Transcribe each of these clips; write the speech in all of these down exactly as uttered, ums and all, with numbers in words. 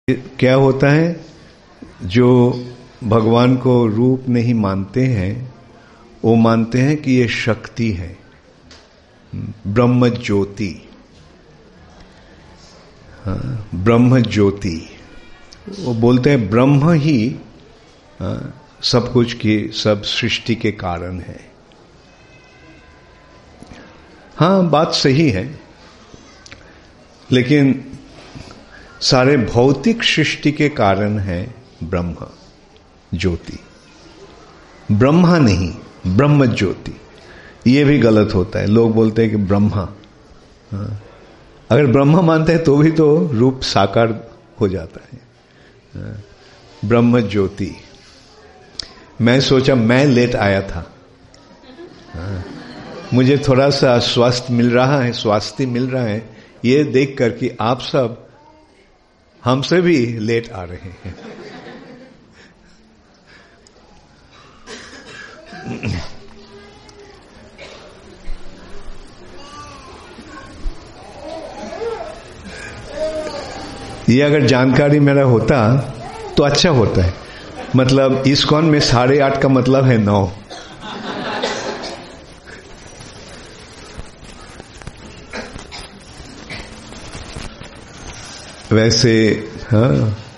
क्या होता है, जो भगवान को रूप नहीं मानते हैं वो मानते हैं कि ये शक्ति है, ब्रह्म ज्योति। हाँ, ब्रह्म ज्योति वो बोलते हैं ब्रह्म ही हाँ, सब कुछ की सब सृष्टि के कारण है। हाँ, बात सही है, लेकिन सारे भौतिक सृष्टि के कारण है ब्रह्म ज्योति, ब्रह्मा नहीं, ब्रह्म ज्योति। ये भी गलत होता है, लोग बोलते हैं कि ब्रह्मा। हाँ, अगर ब्रह्मा मानते हैं तो भी तो रूप साकार हो जाता है। हाँ, ब्रह्म ज्योति। मैं सोचा, मैं लेट आया था। हाँ, मुझे थोड़ा सा स्वास्थ्य मिल रहा है, स्वास्थ्य मिल रहा है ये देख कर कि आप सब हमसे भी लेट आ रहे हैं। ये अगर जानकारी मेरा होता तो अच्छा होता है। मतलब इस्कॉन में साढ़े आठ का मतलब है नौ। वैसे हाँ,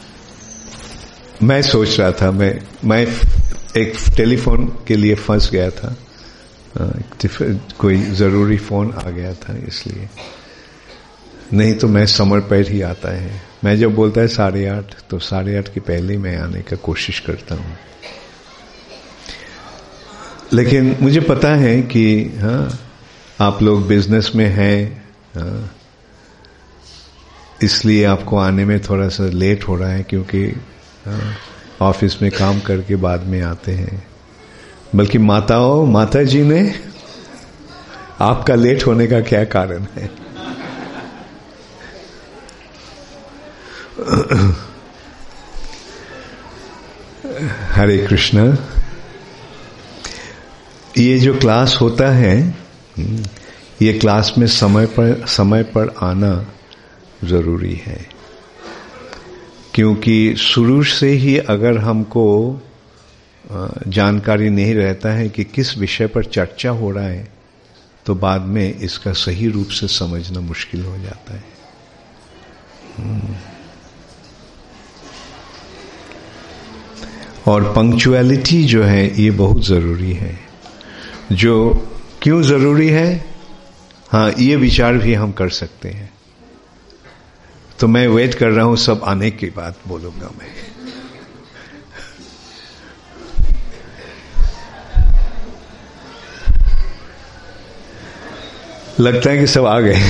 मैं सोच रहा था, मैं मैं एक टेलीफोन के लिए फंस गया था। कोई जरूरी फोन आ गया था, इसलिए। नहीं तो मैं समय पर ही आता है। मैं जब बोलता है साढ़े आठ तो साढ़े आठ के पहले मैं आने का कोशिश करता हूँ। लेकिन मुझे पता है कि हाँ, आप लोग बिजनेस में हैं, हाँ, इसलिए आपको आने में थोड़ा सा लेट हो रहा है, क्योंकि ऑफिस में काम करके बाद में आते हैं। बल्कि माताओं, माता जी ने आपका लेट होने का क्या कारण है? हरे कृष्णा। ये जो क्लास होता है, ये क्लास में समय पर समय पर आना जरूरी है, क्योंकि शुरू से ही अगर हमको जानकारी नहीं रहता है कि किस विषय पर चर्चा हो रहा है, तो बाद में इसका सही रूप से समझना मुश्किल हो जाता है। और पंक्चुअलिटी जो है ये बहुत जरूरी है। जो क्यों जरूरी है, हाँ, ये विचार भी हम कर सकते हैं। तो मैं वेट कर रहा हूं, सब आने के बाद बोलूंगा मैं। लगता है कि सब आ गए।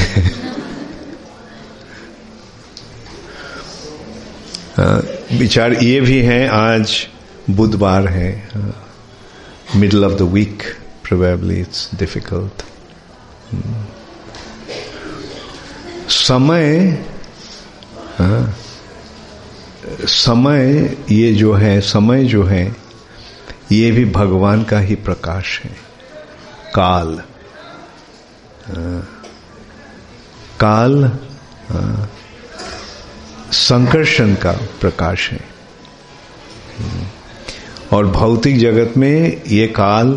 विचार ये भी है, आज बुधवार है, middle of the week, probably it's difficult. समय हाँ, समय ये जो है, समय जो है ये भी भगवान का ही प्रकाश है। काल हाँ, काल हाँ, संकर्षण का प्रकाश है। और भौतिक जगत में ये काल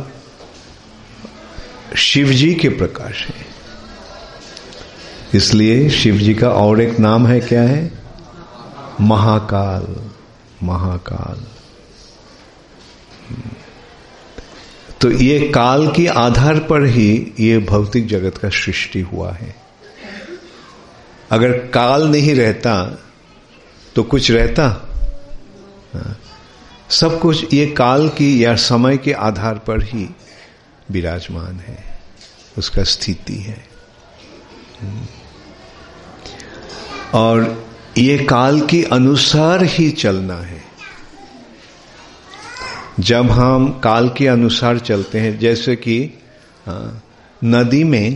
शिव जी के प्रकाश है। इसलिए शिव जी का और एक नाम है, क्या है? महाकाल। महाकाल। तो ये काल के आधार पर ही ये भौतिक जगत का सृष्टि हुआ है। अगर काल नहीं रहता तो कुछ रहता? सब कुछ ये काल की या समय के आधार पर ही विराजमान है, उसका स्थिति है। और ये काल के अनुसार ही चलना है। जब हम काल के अनुसार चलते हैं, जैसे कि नदी में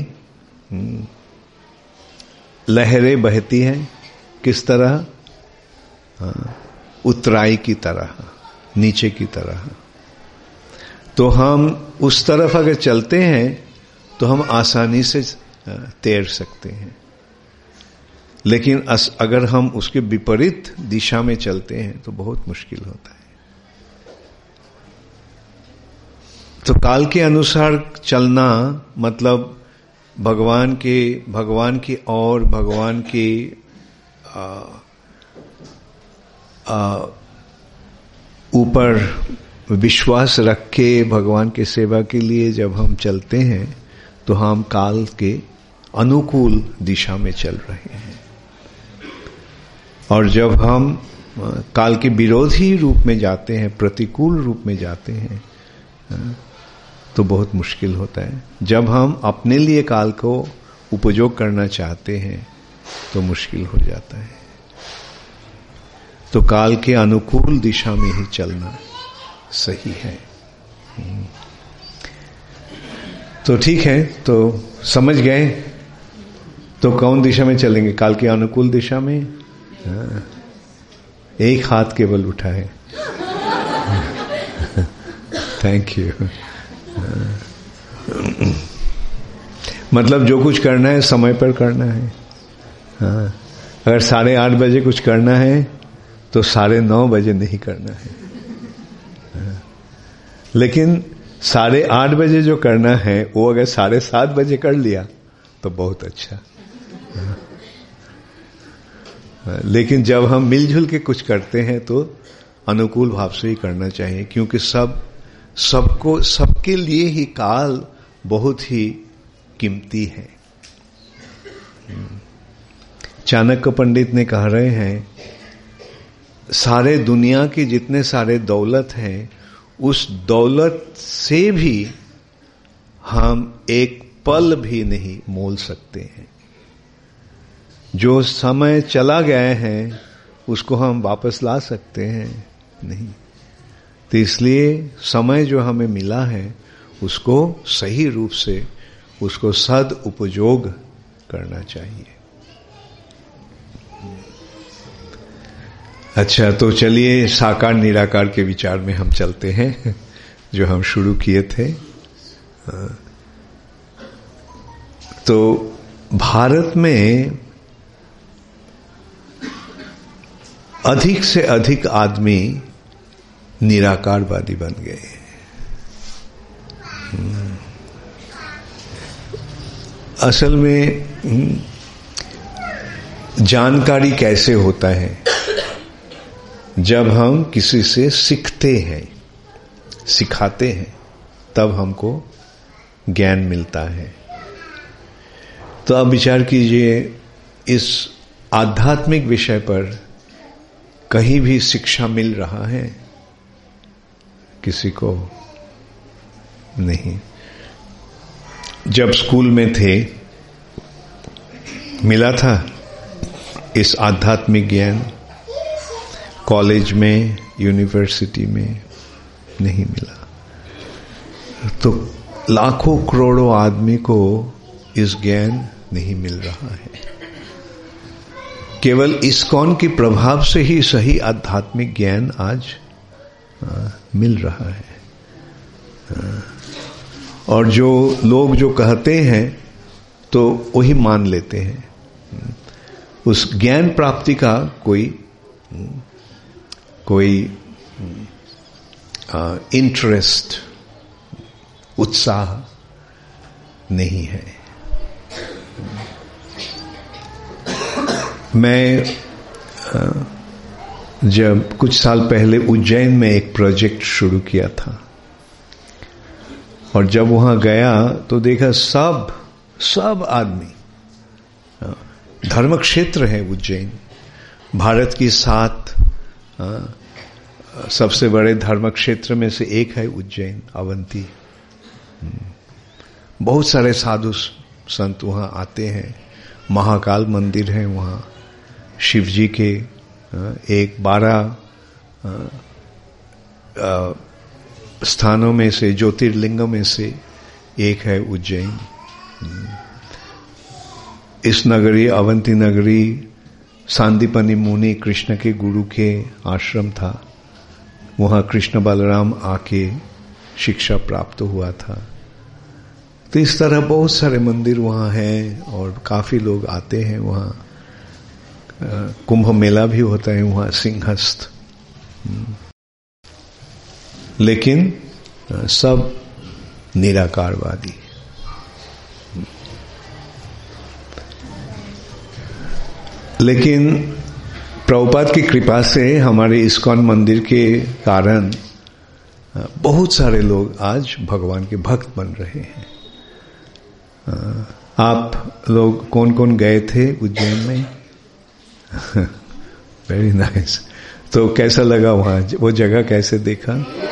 लहरें बहती हैं, किस तरह? उतराई की तरह, नीचे की तरह। तो हम उस तरफ अगर चलते हैं तो हम आसानी से तैर सकते हैं। लेकिन अगर हम उसके विपरीत दिशा में चलते हैं तो बहुत मुश्किल होता है। तो काल के अनुसार चलना मतलब भगवान के भगवान की और भगवान के ऊपर विश्वास रख के भगवान के सेवा के लिए जब हम चलते हैं तो हम काल के अनुकूल दिशा में चल रहे हैं, और जब हम काल के विरोधी रूप में जाते हैं, प्रतिकूल रूप में जाते हैं, तो बहुत मुश्किल होता है। जब हम अपने लिए काल को उपयोग करना चाहते हैं तो मुश्किल हो जाता है। तो काल के अनुकूल दिशा में ही चलना सही है। तो ठीक है, तो समझ गए। तो कौन दिशा में चलेंगे? काल के अनुकूल दिशा में। हाँ, एक हाथ केवल उठा है। Thank you. मतलब जो कुछ करना है समय पर करना है। हाँ, अगर साढ़े आठ बजे कुछ करना है तो साढ़े नौ बजे नहीं करना है। हाँ, लेकिन साढ़े आठ बजे जो करना है वो अगर साढ़े सात बजे कर लिया तो बहुत अच्छा। हाँ, लेकिन जब हम मिलजुल के कुछ करते हैं तो अनुकूल भाव से ही करना चाहिए, क्योंकि सब सबको सबके लिए ही काल बहुत ही कीमती है। चाणक्य पंडित ने कह रहे हैं, सारे दुनिया के जितने सारे दौलत हैं उस दौलत से भी हम एक पल भी नहीं मोल सकते हैं। जो समय चला गया है उसको हम वापस ला सकते हैं नहीं। तो इसलिए समय जो हमें मिला है उसको सही रूप से उसको सद उपयोग करना चाहिए। अच्छा, तो चलिए साकार निराकार के विचार में हम चलते हैं जो हम शुरू किए थे। तो भारत में अधिक से अधिक आदमी निराकारवादी बन गए। असल में जानकारी कैसे होता है? जब हम किसी से सीखते हैं, सिखाते हैं, तब हमको ज्ञान मिलता है। तो अब विचार कीजिए, इस आध्यात्मिक विषय पर कहीं भी शिक्षा मिल रहा है? किसी को नहीं। जब स्कूल में थे मिला था इस आध्यात्मिक ज्ञान? कॉलेज में, यूनिवर्सिटी में नहीं मिला। तो लाखों करोड़ों आदमी को इस ज्ञान नहीं मिल रहा है। केवल इस्कॉन के प्रभाव से ही सही आध्यात्मिक ज्ञान आज आ, मिल रहा है। आ, और जो लोग जो कहते हैं तो वही मान लेते हैं। उस ज्ञान प्राप्ति का कोई कोई इंटरेस्ट, उत्साह नहीं है। मैं आ, जब कुछ साल पहले उज्जैन में एक प्रोजेक्ट शुरू किया था, और जब वहां गया तो देखा सब सब आदमी, धर्म क्षेत्र है उज्जैन, भारत की सात आ, सबसे बड़े धर्म क्षेत्र में से एक है उज्जैन, अवंती। बहुत सारे साधु संत वहां आते हैं। महाकाल मंदिर है वहां, शिव जी के एक बारह स्थानों में से, ज्योतिर्लिंगों में से एक है उज्जैन। इस नगरी, अवंती नगरी, सांदीपनि मुनि कृष्ण के गुरु के आश्रम था। वहां कृष्ण बलराम आके शिक्षा प्राप्त हुआ था। तो इस तरह बहुत सारे मंदिर वहां हैं और काफी लोग आते हैं वहां। कुंभ मेला भी होता है वहां सिंहस्थ, लेकिन सब निराकारवादी। लेकिन प्रभुपाद की कृपा से हमारे इस्कॉन मंदिर के कारण बहुत सारे लोग आज भगवान के भक्त बन रहे हैं। आप लोग कौन कौन गए थे उज्जैन में? Very nice. तो कैसा लगा वहां, वो जगह कैसे देखा?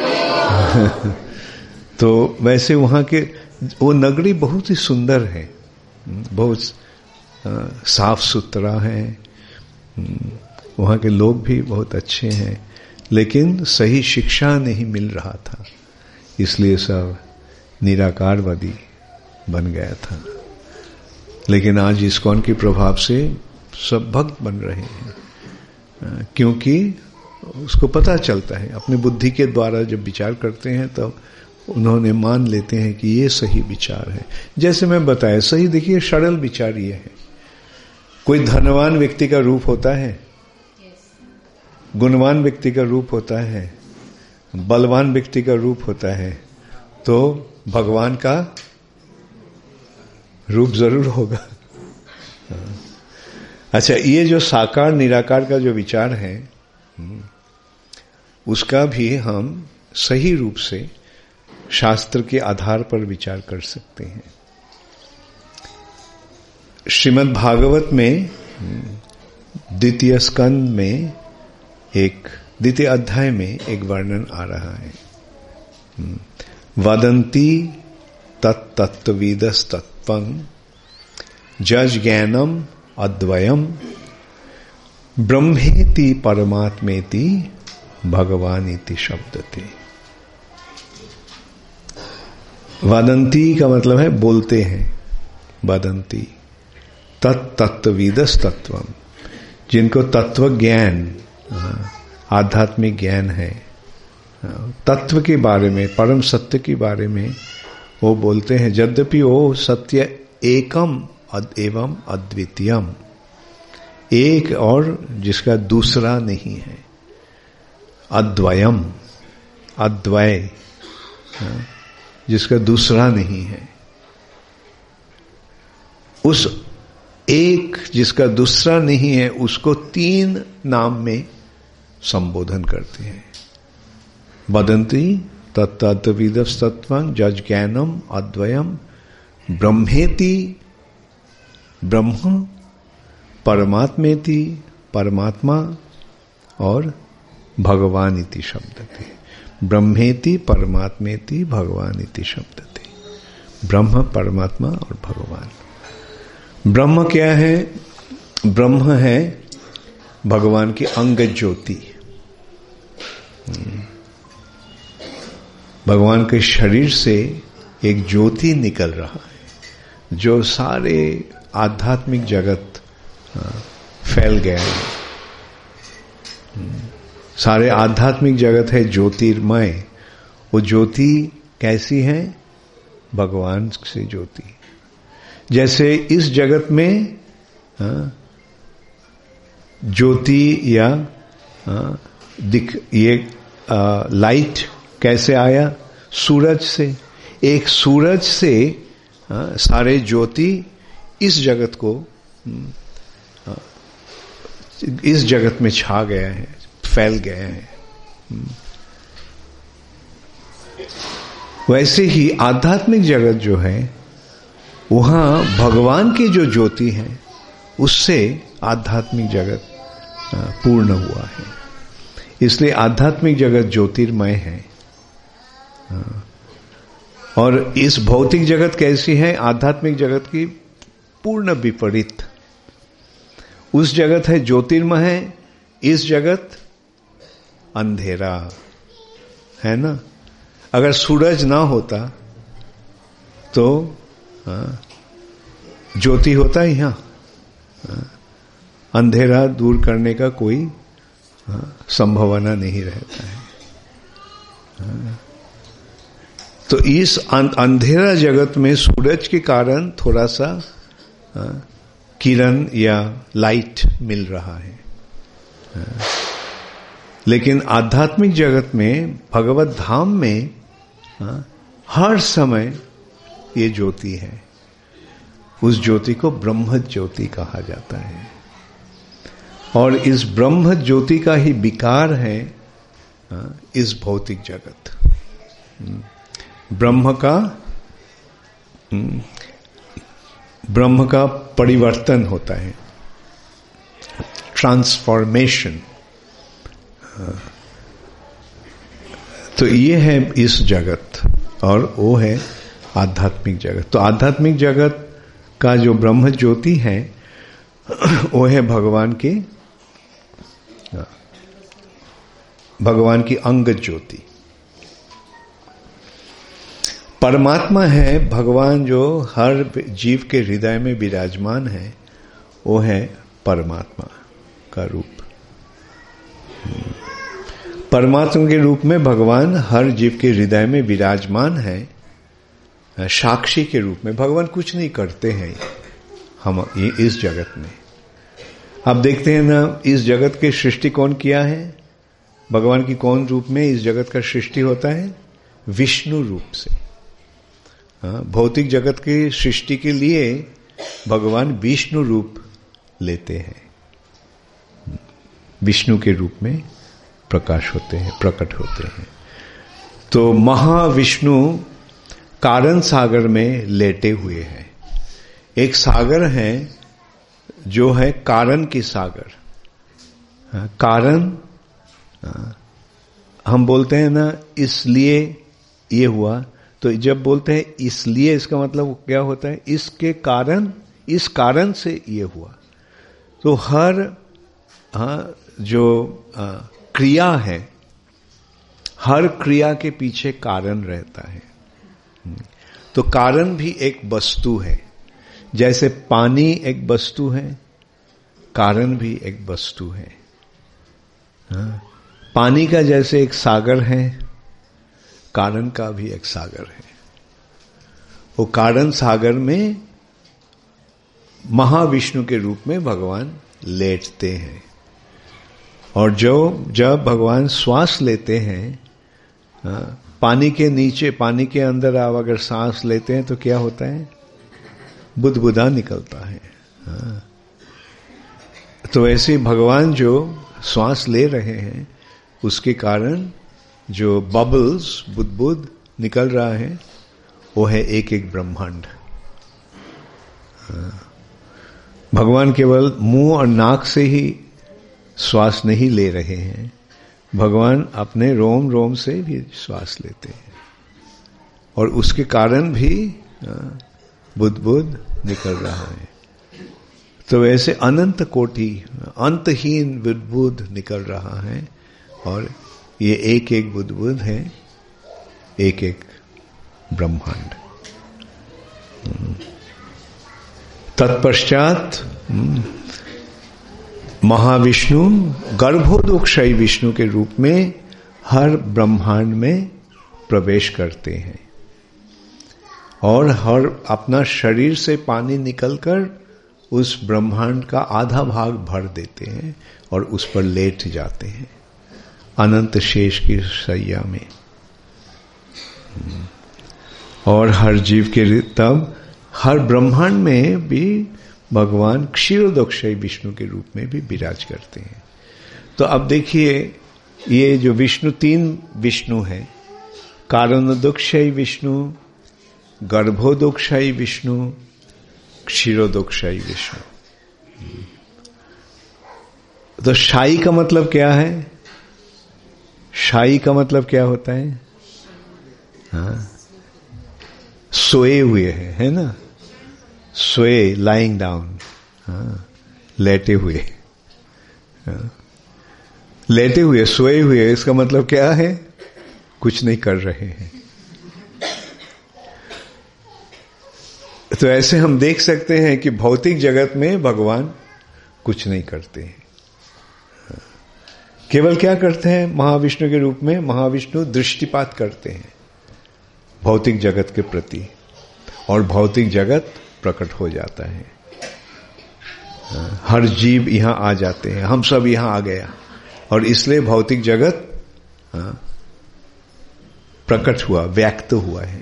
तो वैसे वहां के वो नगरी बहुत ही सुंदर है, बहुत साफ सुथरा है, वहां के लोग भी बहुत अच्छे हैं, लेकिन सही शिक्षा नहीं मिल रहा था, इसलिए सब निराकारवादी बन गया था। लेकिन आज इस्कॉन के प्रभाव से सब भक्त बन रहे हैं, क्योंकि उसको पता चलता है, अपनी बुद्धि के द्वारा जब विचार करते हैं तब तो उन्होंने मान लेते हैं कि ये सही विचार है। जैसे मैं बताया, सही देखिए सरल विचार ये है, कोई धनवान व्यक्ति का रूप होता है, गुणवान व्यक्ति का रूप होता है, बलवान व्यक्ति का रूप होता है, तो भगवान का रूप जरूर होगा। अच्छा, ये जो साकार निराकार का जो विचार है, उसका भी हम सही रूप से शास्त्र के आधार पर विचार कर सकते हैं। श्रीमद् भागवत में द्वितीय स्कंद में एक द्वितीय अध्याय में एक वर्णन आ रहा है, वदंती तत्तत्त्वविदस् तत्त्वं जज ज्ञानम अद्वयम ब्रह्मेति परमात्मेति भगवान इति शब्दते। वदंती का मतलब है बोलते हैं, वदंती तत्तत्त्वविदस् तत्त्वम, जिनको तत्व ज्ञान आध्यात्मिक ज्ञान है, तत्व के बारे में, परम सत्य के बारे में वो बोलते हैं, यद्यपि वो सत्य एकम एवं अद्वितीयम, एक और जिसका दूसरा नहीं है, अद्वयम, अद्वय जिसका दूसरा नहीं है, उस एक जिसका दूसरा नहीं है उसको तीन नाम में संबोधन करते हैं। वदंती तत्तत्त्वविदस् तत्त्वं जज ज्ञानम अद्वयम ब्रह्मेति, ब्रह्म, परमात्मेति, परमात्मा, और भगवान इति शब्दते। ब्रह्मेति परमात्मेति भगवान इति शब्दते। ब्रह्म, परमात्मा और भगवान। ब्रह्म क्या है? ब्रह्म है भगवान की अंग ज्योति, भगवान के शरीर से एक ज्योति निकल रहा है जो सारे आध्यात्मिक जगत फैल गया है। सारे आध्यात्मिक जगत है ज्योतिर्मय। वो ज्योति कैसी है? भगवान से ज्योति। जैसे इस जगत में ज्योति या दिख ये आ, लाइट कैसे आया? सूरज से। एक सूरज से आ, सारे ज्योति इस जगत को आ, इस जगत में छा गया है, फैल गया है। वैसे ही आध्यात्मिक जगत जो है वहां भगवान की जो ज्योति है उससे आध्यात्मिक जगत पूर्ण हुआ है। इसलिए आध्यात्मिक जगत ज्योतिर्मय है। और इस भौतिक जगत कैसी है? आध्यात्मिक जगत की पूर्ण विपरीत। उस जगत है ज्योतिर्मय है, इस जगत अंधेरा है ना। अगर सूरज ना होता तो ज्योति होता ही यहां, अंधेरा दूर करने का कोई संभावना नहीं रहता है। तो इस अंधेरा जगत में सूरज के कारण थोड़ा सा किरण या लाइट मिल रहा है। लेकिन आध्यात्मिक जगत में, भगवत धाम में हर समय ये ज्योति है। उस ज्योति को ब्रह्म ज्योति कहा जाता है। और इस ब्रह्म ज्योति का ही विकार है इस भौतिक जगत। ब्रह्म का ब्रह्म का परिवर्तन होता है, ट्रांसफॉर्मेशन। तो ये है इस जगत, और वो है आध्यात्मिक जगत। तो आध्यात्मिक जगत का जो ब्रह्म ज्योति है वो है भगवान के भगवान की अंग ज्योति। परमात्मा है भगवान, जो हर जीव के हृदय में विराजमान है, वो है परमात्मा का रूप। परमात्मा के रूप में भगवान हर जीव के हृदय में विराजमान है, साक्षी के रूप में। भगवान कुछ नहीं करते हैं हम ये इस जगत में। आप देखते हैं ना, इस जगत की सृष्टि कौन किया है? भगवान की कौन रूप में इस जगत का सृष्टि होता है? विष्णु रूप से। हाँ, भौतिक जगत की सृष्टि के लिए भगवान विष्णु रूप लेते हैं, विष्णु के रूप में प्रकाश होते हैं, प्रकट होते हैं। तो महाविष्णु कारण सागर में लेटे हुए हैं। एक सागर है जो है कारण की सागर। कारण हम बोलते हैं ना, इसलिए ये हुआ, तो जब बोलते हैं इसलिए, इसका मतलब क्या होता है? इसके कारण, इस कारण से ये हुआ। तो हर हाँ, जो आ, क्रिया है, हर क्रिया के पीछे कारण रहता है। तो कारण भी एक वस्तु है। जैसे पानी एक वस्तु है, कारण भी एक वस्तु है। हाँ? पानी का जैसे एक सागर है, कारण का भी एक सागर है। वो कारण सागर में महाविष्णु के रूप में भगवान लेटते हैं। और जो जब भगवान श्वास लेते हैं, हाँ, पानी के नीचे, पानी के अंदर आप अगर सांस लेते हैं तो क्या होता है? बुदबुदा निकलता है। हाँ। तो ऐसे भगवान जो श्वास ले रहे हैं, उसके कारण जो बबल्स, बुदबुद निकल रहा है, वो है एक एक ब्रह्मांड। हाँ। भगवान केवल मुंह और नाक से ही श्वास नहीं ले रहे हैं, भगवान अपने रोम रोम से भी श्वास लेते हैं, और उसके कारण भी बुदबुद निकल रहा है। तो ऐसे अनंत कोटि, अंतहीन बुदबुद निकल रहा है, और ये एक एक बुदबुद है एक एक ब्रह्मांड। तत्पश्चात महाविष्णु गर्भोदक्षयी विष्णु के रूप में हर ब्रह्मांड में प्रवेश करते हैं, और हर अपना शरीर से पानी निकलकर उस ब्रह्मांड का आधा भाग भर देते हैं और उस पर लेट जाते हैं अनंत शेष की सैया में। और हर जीव के तब हर ब्रह्मांड में भी भगवान क्षीरोदक्षयी विष्णु के रूप में भी विराज करते हैं। तो अब देखिए, ये जो विष्णु, तीन विष्णु हैं, कारणोदक्षयी विष्णु, गर्भोदक्षयी विष्णु, क्षीरोदक्षयी विष्णु। तो शाई का मतलब क्या है? शाई का मतलब क्या होता है? हाँ, सोए हुए हैं, है ना? सोए, लाइंग डाउन, हाँ, लेटे हुए, हाँ, लेटे हुए, सोए हुए, इसका मतलब क्या है? कुछ नहीं कर रहे हैं। तो ऐसे हम देख सकते हैं कि भौतिक जगत में भगवान कुछ नहीं करते हैं, केवल क्या करते हैं? महाविष्णु के रूप में महाविष्णु दृष्टिपात करते हैं भौतिक जगत के प्रति, और भौतिक जगत प्रकट हो जाता है। हर जीव यहां आ जाते हैं, हम सब यहां आ गया, और इसलिए भौतिक जगत प्रकट हुआ, व्यक्त हुआ है।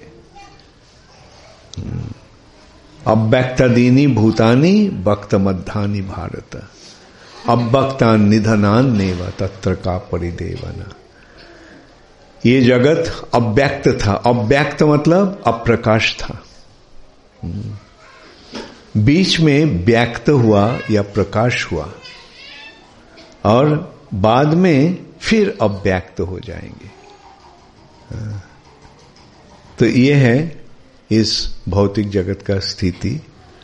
अव्यक्तादीनि भूतानि वक्त मध्यानि भारत, अव्यक्तान निधनान नेव तत्र का परिदेवना। ये जगत अव्यक्त था, अव्यक्त मतलब अप्रकाश था, बीच में व्यक्त हुआ या प्रकाश हुआ, और बाद में फिर अव्यक्त हो जाएंगे। तो ये है इस भौतिक जगत का स्थिति।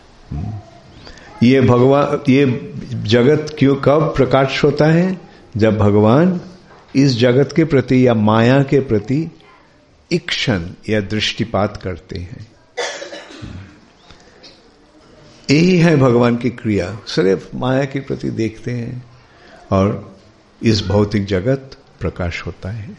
ये भगवान, ये जगत क्यों कब प्रकाश होता है? जब भगवान इस जगत के प्रति या माया के प्रति इक्षण या दृष्टिपात करते हैं। यही है भगवान की क्रिया, सिर्फ माया के प्रति देखते हैं और इस भौतिक जगत प्रकाश होता है।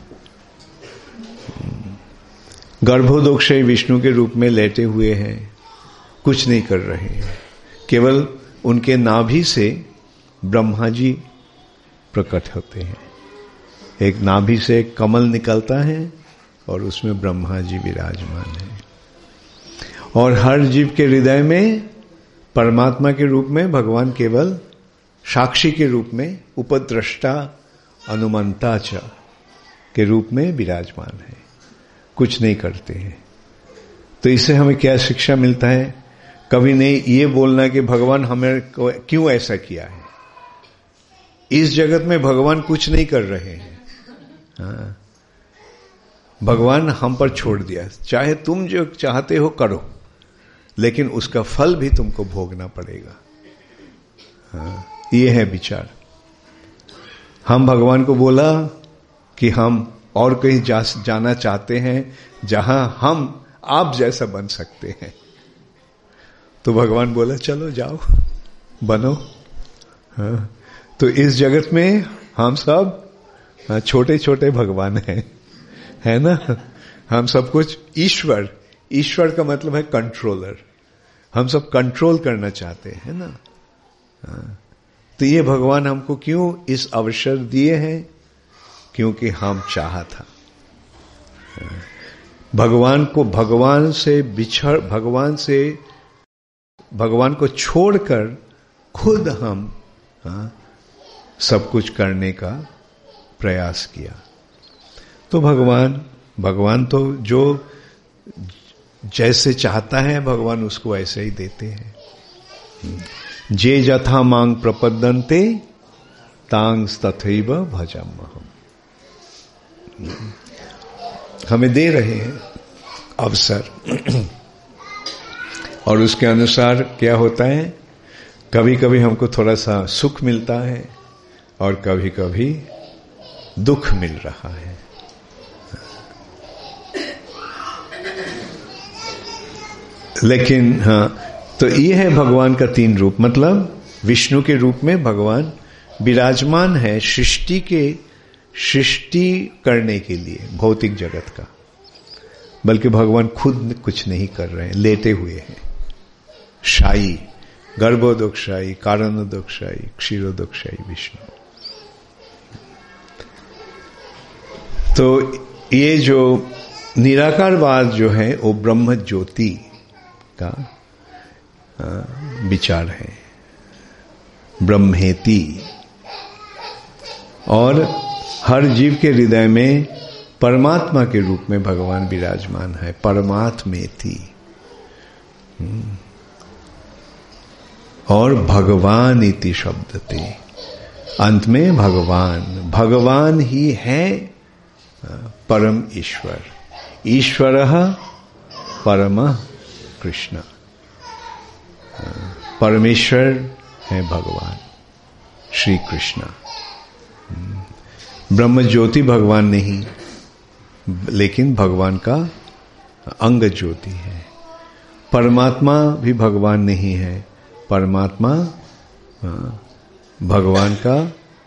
गर्भोदक्षय विष्णु के रूप में लेटे हुए हैं, कुछ नहीं कर रहे हैं, केवल उनके नाभि से ब्रह्मा जी प्रकट होते हैं। एक नाभि से एक कमल निकलता है और उसमें ब्रह्मा जी विराजमान है, और हर जीव के हृदय में परमात्मा के रूप में भगवान केवल साक्षी के रूप में, उपद्रष्टा अनुमंता च के रूप में विराजमान है, कुछ नहीं करते हैं। तो इससे हमें क्या शिक्षा मिलता है? कभी नहीं ये बोलना कि भगवान हमें क्यों ऐसा किया है। इस जगत में भगवान कुछ नहीं कर रहे हैं, हाँ, भगवान हम पर छोड़ दिया, चाहे तुम जो चाहते हो करो, लेकिन उसका फल भी तुमको भोगना पड़ेगा। हाँ, ये है विचार। हम भगवान को बोला कि हम और कहीं जा, जाना चाहते हैं जहां हम आप जैसा बन सकते हैं, तो भगवान बोला चलो जाओ बनो। हाँ, तो इस जगत में हम सब छोटे छोटे भगवान हैं, है ना। हम सब कुछ ईश्वर, ईश्वर का मतलब है कंट्रोलर, हम सब कंट्रोल करना चाहते हैं ना। हाँ, तो ये भगवान हमको क्यों इस अवसर दिए हैं? क्योंकि हम चाहा था भगवान को, भगवान से बिछड़, भगवान से भगवान को छोड़कर खुद हम हाँ, सब कुछ करने का प्रयास किया। तो भगवान भगवान तो जो जैसे चाहता है भगवान उसको ऐसे ही देते हैं। जे यथा मांग प्रपद्यन्ते तांग तथैव भजाम्यहम्। हमें दे रहे हैं अवसर, और उसके अनुसार क्या होता है, कभी कभी हमको थोड़ा सा सुख मिलता है और कभी कभी दुख मिल रहा है। लेकिन हाँ, तो ये है भगवान का तीन रूप, मतलब विष्णु के रूप में भगवान विराजमान है सृष्टि के सृष्टि करने के लिए भौतिक जगत का, बल्कि भगवान खुद कुछ नहीं कर रहे हैं, लेटे हुए हैं। शायी, गर्भोदक्षायी, कारणोदक्षायी, क्षीरोदक्षायी विष्णु। तो ये जो निराकारवाद जो है वो ब्रह्म ज्योति का विचार है, ब्रह्मेति, और हर जीव के हृदय में परमात्मा के रूप में भगवान विराजमान है, परमात्मेति। और भगवान इति शब्दते, अंत में भगवान, भगवान ही है परम ईश्वर, ईश्वरः परमः कृष्ण। परमेश्वर है भगवान श्री कृष्ण। ब्रह्म ज्योति भगवान नहीं, लेकिन भगवान का अंग ज्योति है। परमात्मा भी भगवान नहीं है, परमात्मा भगवान का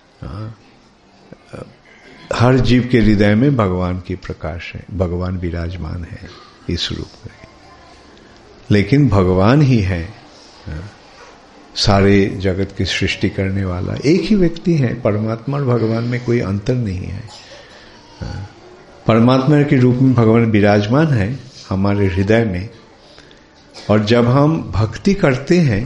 हर जीव के हृदय में भगवान की प्रकाश है, भगवान विराजमान है इस रूप में। लेकिन भगवान ही है सारे जगत की सृष्टि करने वाला एक ही व्यक्ति है। परमात्मा और भगवान में कोई अंतर नहीं है। परमात्मा के रूप में भगवान विराजमान है हमारे हृदय में, और जब हम भक्ति करते हैं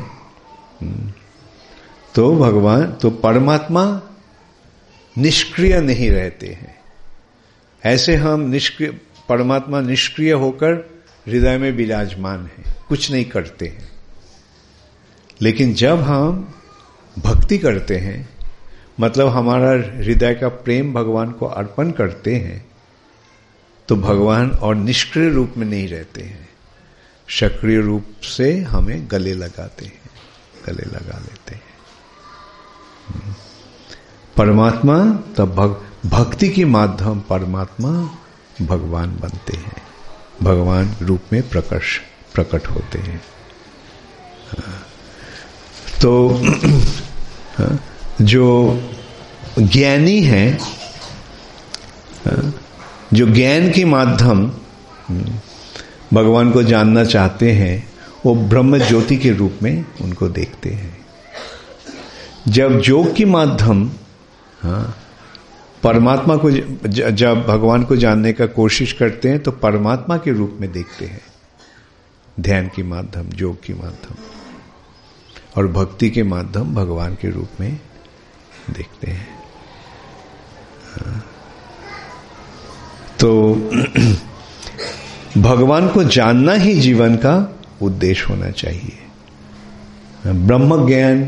तो भगवान तो परमात्मा निष्क्रिय नहीं रहते हैं। ऐसे हम निष्क्रिय, परमात्मा निष्क्रिय होकर हृदय में विराजमान है, कुछ नहीं करते हैं। लेकिन जब हम भक्ति करते हैं, मतलब हमारा हृदय का प्रेम भगवान को अर्पण करते हैं, तो भगवान और निष्क्रिय रूप में नहीं रहते हैं, सक्रिय रूप से हमें गले लगाते हैं, गले लगा लेते हैं। परमात्मा तब भग, भक्ति के माध्यम परमात्मा भगवान बनते हैं, भगवान रूप में प्रकट प्रकट होते हैं। तो जो ज्ञानी है, जो ज्ञान के माध्यम भगवान को जानना चाहते हैं, वो ब्रह्म ज्योति के रूप में उनको देखते हैं। जब योग के माध्यम हाँ, परमात्मा को जब भगवान को जानने का कोशिश करते हैं तो परमात्मा के रूप में देखते हैं, ध्यान के माध्यम, योग के माध्यम, और भक्ति के माध्यम भगवान के रूप में देखते हैं। तो भगवान को जानना ही जीवन का उद्देश्य होना चाहिए। ब्रह्म ज्ञान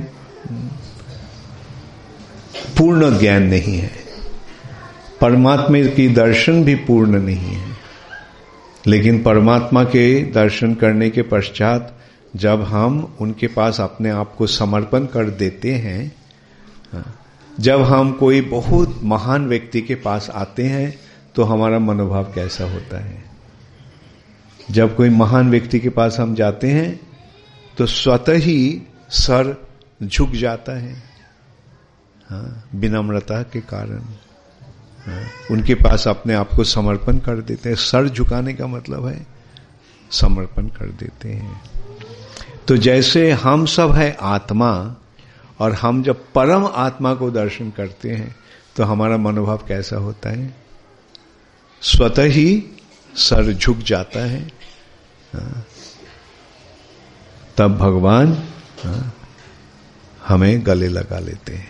पूर्ण ज्ञान नहीं है, परमात्मा की दर्शन भी पूर्ण नहीं है। लेकिन परमात्मा के दर्शन करने के पश्चात जब हम उनके पास अपने आप को समर्पण कर देते हैं, जब हम कोई बहुत महान व्यक्ति के पास आते हैं तो हमारा मनोभाव कैसा होता है। जब कोई महान व्यक्ति के पास हम जाते हैं तो स्वतः ही सर झुक जाता है, हाँ, विनम्रता के कारण। हाँ, उनके पास अपने आप को समर्पण कर देते हैं। सर झुकाने का मतलब है समर्पण कर देते हैं। तो जैसे हम सब है आत्मा, और हम जब परम आत्मा को दर्शन करते हैं तो हमारा मनोभाव कैसा होता है, स्वतः ही सर झुक जाता है। हाँ, तब भगवान हाँ, हमें गले लगा लेते हैं।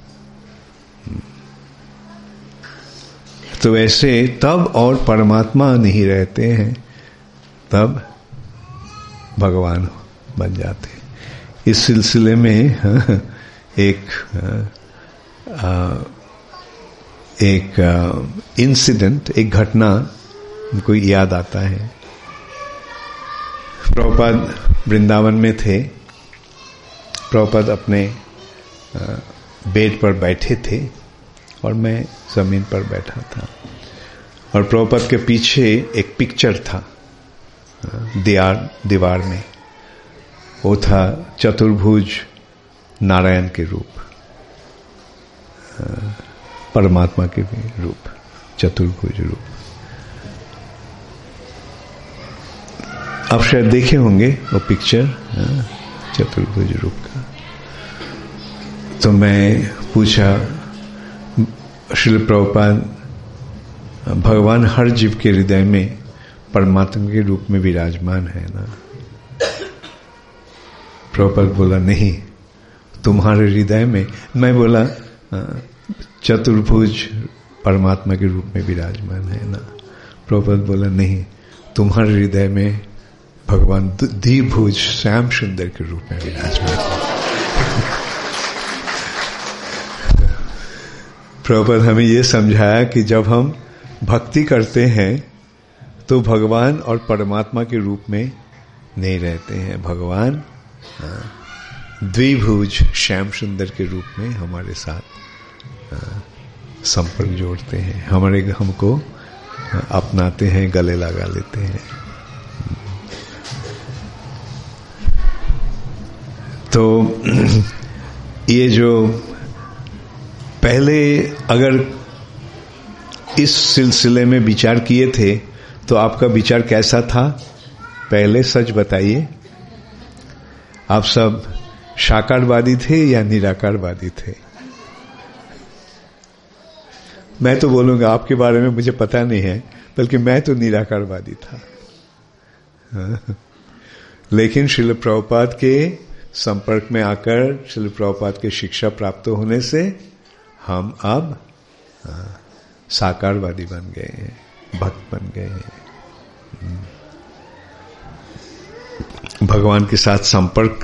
तो ऐसे तब और परमात्मा नहीं रहते हैं, तब भगवान बन जाते हैं। इस सिलसिले में हाँ, एक आ, एक इंसिडेंट, एक घटना उनको याद आता है। प्रभुपाद वृंदावन में थे। प्रभुपाद अपने बेड पर बैठे थे और मैं जमीन पर बैठा था, और प्रभुपाद के पीछे एक पिक्चर था दीवार दीवार में। वो था चतुर्भुज नारायण के रूप, परमात्मा के भी रूप, चतुर्भुज रूप। आप शायद देखे होंगे वो पिक्चर चतुर्भुज रूप का। तो मैं पूछा, श्रील प्रभुपाद, भगवान हर जीव के हृदय में परमात्मा के रूप में विराजमान है ना? प्रभुपाद बोला नहीं, तुम्हारे हृदय में। मैं बोला चतुर्भुज परमात्मा के रूप में विराजमान है ना? प्रभुपाद बोला नहीं, तुम्हारे हृदय में भगवान द्विभुज श्याम सुंदर के रूप में विराजमान है। प्रभुपाद हमें ये समझाया कि जब हम भक्ति करते हैं तो भगवान और परमात्मा के रूप में नहीं रहते हैं। भगवान द्विभुज श्याम सुंदर के रूप में हमारे साथ संपर्क जोड़ते हैं, हमारे हमको अपनाते हैं, गले लगा लेते हैं। तो ये जो पहले अगर इस सिलसिले में विचार किए थे तो आपका विचार कैसा था? पहले सच बताइए। आप सब साकारवादी थे या निराकारवादी थे? मैं तो बोलूंगा आपके बारे में मुझे पता नहीं है, बल्कि मैं तो निराकारवादी था। लेकिन श्रील प्रभुपाद के संपर्क में आकर, श्रील प्रभुपाद के शिक्षा प्राप्त होने से हम अब साकारवादी बन गए हैं, भक्त बन गए हैं। भगवान के साथ संपर्क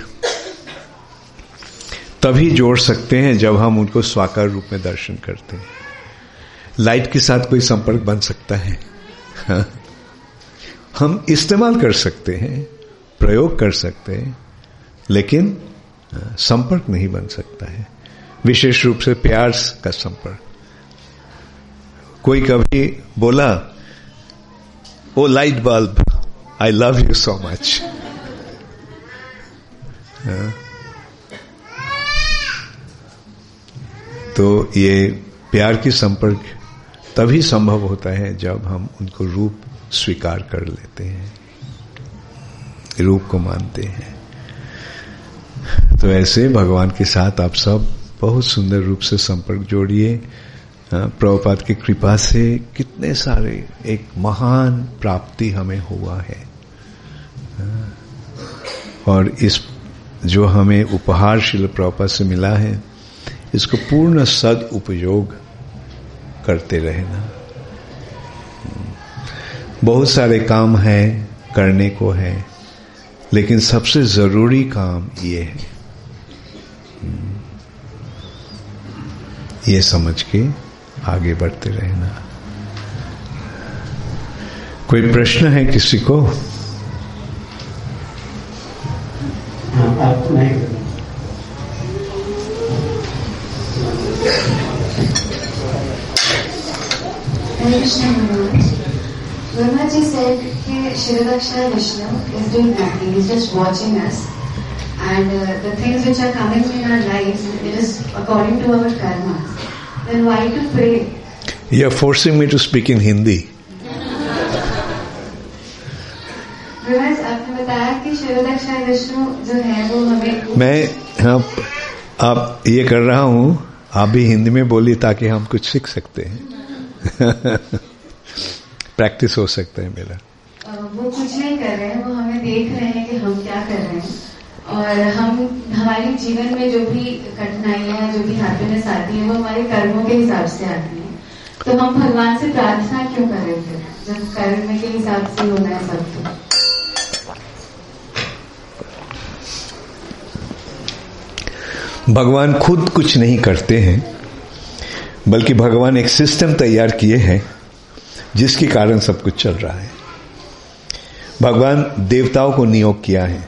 तभी जोड़ सकते हैं जब हम उनको स्वाकार रूप में दर्शन करते हैं। लाइट के साथ कोई संपर्क बन सकता है? हाँ? हम इस्तेमाल कर सकते हैं, प्रयोग कर सकते हैं, लेकिन संपर्क नहीं बन सकता है। विशेष रूप से प्यार का संपर्क। कोई कभी बोला, oh light bulb, I love you so much. तो ये प्यार की संपर्क तभी संभव होता है जब हम उनको रूप स्वीकार कर लेते हैं, रूप को मानते हैं। तो ऐसे भगवान के साथ आप सब बहुत सुंदर रूप से संपर्क जोड़िए। प्रभुपाद की कृपा से कितने सारे एक महान प्राप्ति हमें हुआ है, और इस जो हमें उपहार श्रील प्रभुपाद से मिला है, इसको पूर्ण सद उपयोग करते रहना। बहुत सारे काम हैं, करने को है, लेकिन सबसे जरूरी काम ये है, ये समझ के आगे बढ़ते रहना। कोई प्रश्न है किसी को? Brahma ji said that Shiradakshara Vishnu is doing nothing, he's just watching us, and uh, the things which are coming in our lives, it is according to our karma. Then why to pray? You are forcing me to speak in Hindi. Brahma, आपने बताया कि शिरोदक्षाय विष्णु जो है वो हमें, मैं हाँ आप ये कर रहा हूँ, आप भी हिंदी में बोलिए ताकि हम कुछ सीख सकते हैं। प्रैक्टिस हो सकता है मेरा। वो कुछ नहीं कर रहे हैं, वो हमें देख रहे हैं कि हम क्या कर रहे हैं, और हम हमारे जीवन में जो भी कठिनाइयां, जो भी हैप्पीनेस आती है, वो हमारे कर्मों के हिसाब से आती है। तो हम भगवान से प्रार्थना क्यों करें फिर, जब कर्म के हिसाब से होना है सब? तो भगवान खुद कुछ नहीं करते हैं, बल्कि भगवान एक सिस्टम तैयार किए हैं जिसके कारण सब कुछ चल रहा है। भगवान देवताओं को नियोग किया है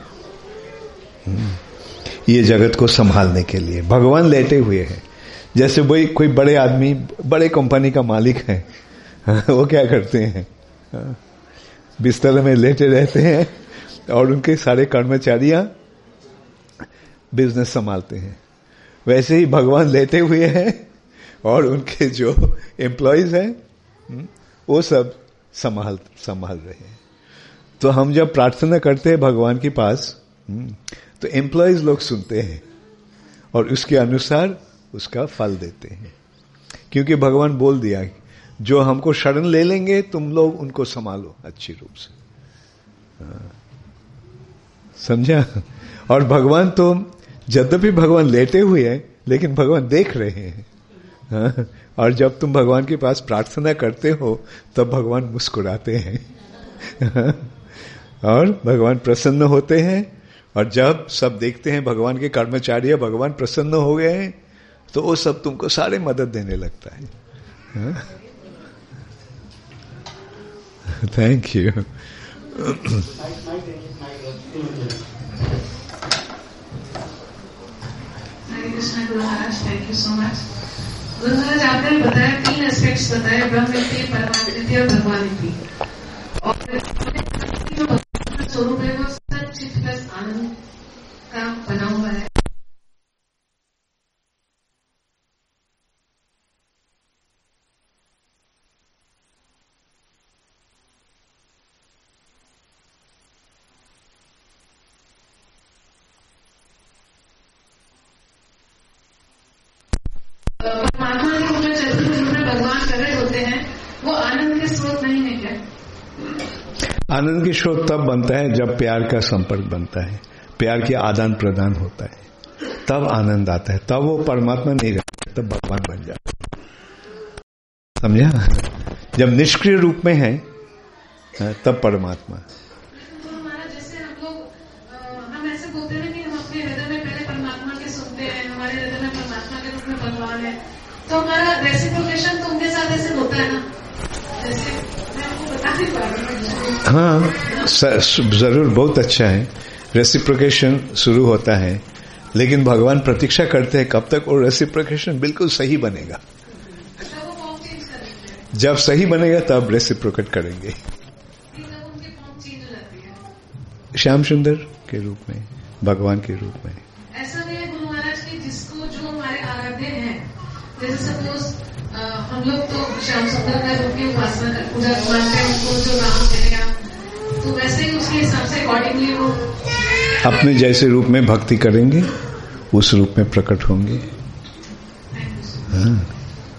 ये जगत को संभालने के लिए। भगवान लेटे हुए हैं, जैसे वही कोई बड़े आदमी, बड़े कंपनी का मालिक है, वो क्या करते हैं, बिस्तर में लेटे रहते हैं और उनके सारे कर्मचारियां बिजनेस संभालते हैं। वैसे ही भगवान लेटे हुए हैं और उनके जो एम्प्लॉयज हैं वो सब संभाल संभाल रहे हैं। तो हम जब प्रार्थना करते हैं भगवान के पास, तो एम्प्लॉयज लोग सुनते हैं और उसके अनुसार उसका फल देते हैं, क्योंकि भगवान बोल दिया जो हमको शरण ले लेंगे तुम लोग उनको संभालो अच्छी रूप से। समझा? और भगवान तो यद्यपि भगवान लेटे हुए हैं, लेकिन भगवान देख रहे हैं। हाँ? और जब तुम भगवान के पास प्रार्थना करते हो तब भगवान मुस्कुराते हैं और भगवान प्रसन्न होते हैं। और जब सब देखते हैं भगवान के कर्मचारी भगवान प्रसन्न हो गए हैं, तो वो सब तुमको सारे मदद देने लगता है। Thank you. Thank you so much. गुरु महाराज, आपने बताया तीन एस्पेक्ट्स बताए, ब्रह्मनित्य, परमानित्य और भगवानित्य। और जो भगवान स्वरूप है वो सब चित्त प्लस आनंद का बना हुआ है। आनंद के स्रोत नहीं है क्या? आनंद की स्रोत तब बनता है जब प्यार का संपर्क बनता है, प्यार के आदान प्रदान होता है, तब आनंद आता है। तब वो परमात्मा नहीं रहता, तब भगवान बन जाता है। समझा? जब निष्क्रिय रूप में है तब परमात्मा। तो हमारा जैसे हम लोग हम ऐसे बोलते हैं कि हम अपने हृदय में पहले परमात्मा के सुनते हैं, हमारे हृदय में परमात्मा के रूप में भगवान है, तो हमारा रेसिप्रोकेशन तो उनके साथ ऐसे होता है ना, जैसे मैं आपको बता नहीं पा रही। हाँ, जरूर, बहुत अच्छा है। रेसिप्रोकेशन शुरू होता है, लेकिन भगवान प्रतीक्षा करते हैं कब तक वो रेसिप्रोकेशन बिल्कुल सही बनेगा। जब सही बनेगा तब रेसिप्रोकेट करेंगे। श्याम सुंदर के रूप में, भगवान के रूप में। ऐसा नहीं है गुरु महाराज की जिसको जो हमारे आराध्य हैं, जैसे सपोज हम लोग तो श्याम सुंदर का रूप की उपासना कर पूजा मानते हैं उनको, जो राम चले, तो वैसे ही उसके हिसाब से अकॉर्डिंगली वो अपने जैसे रूप में भक्ति करेंगे, उस रूप में प्रकट होंगे। हाँ।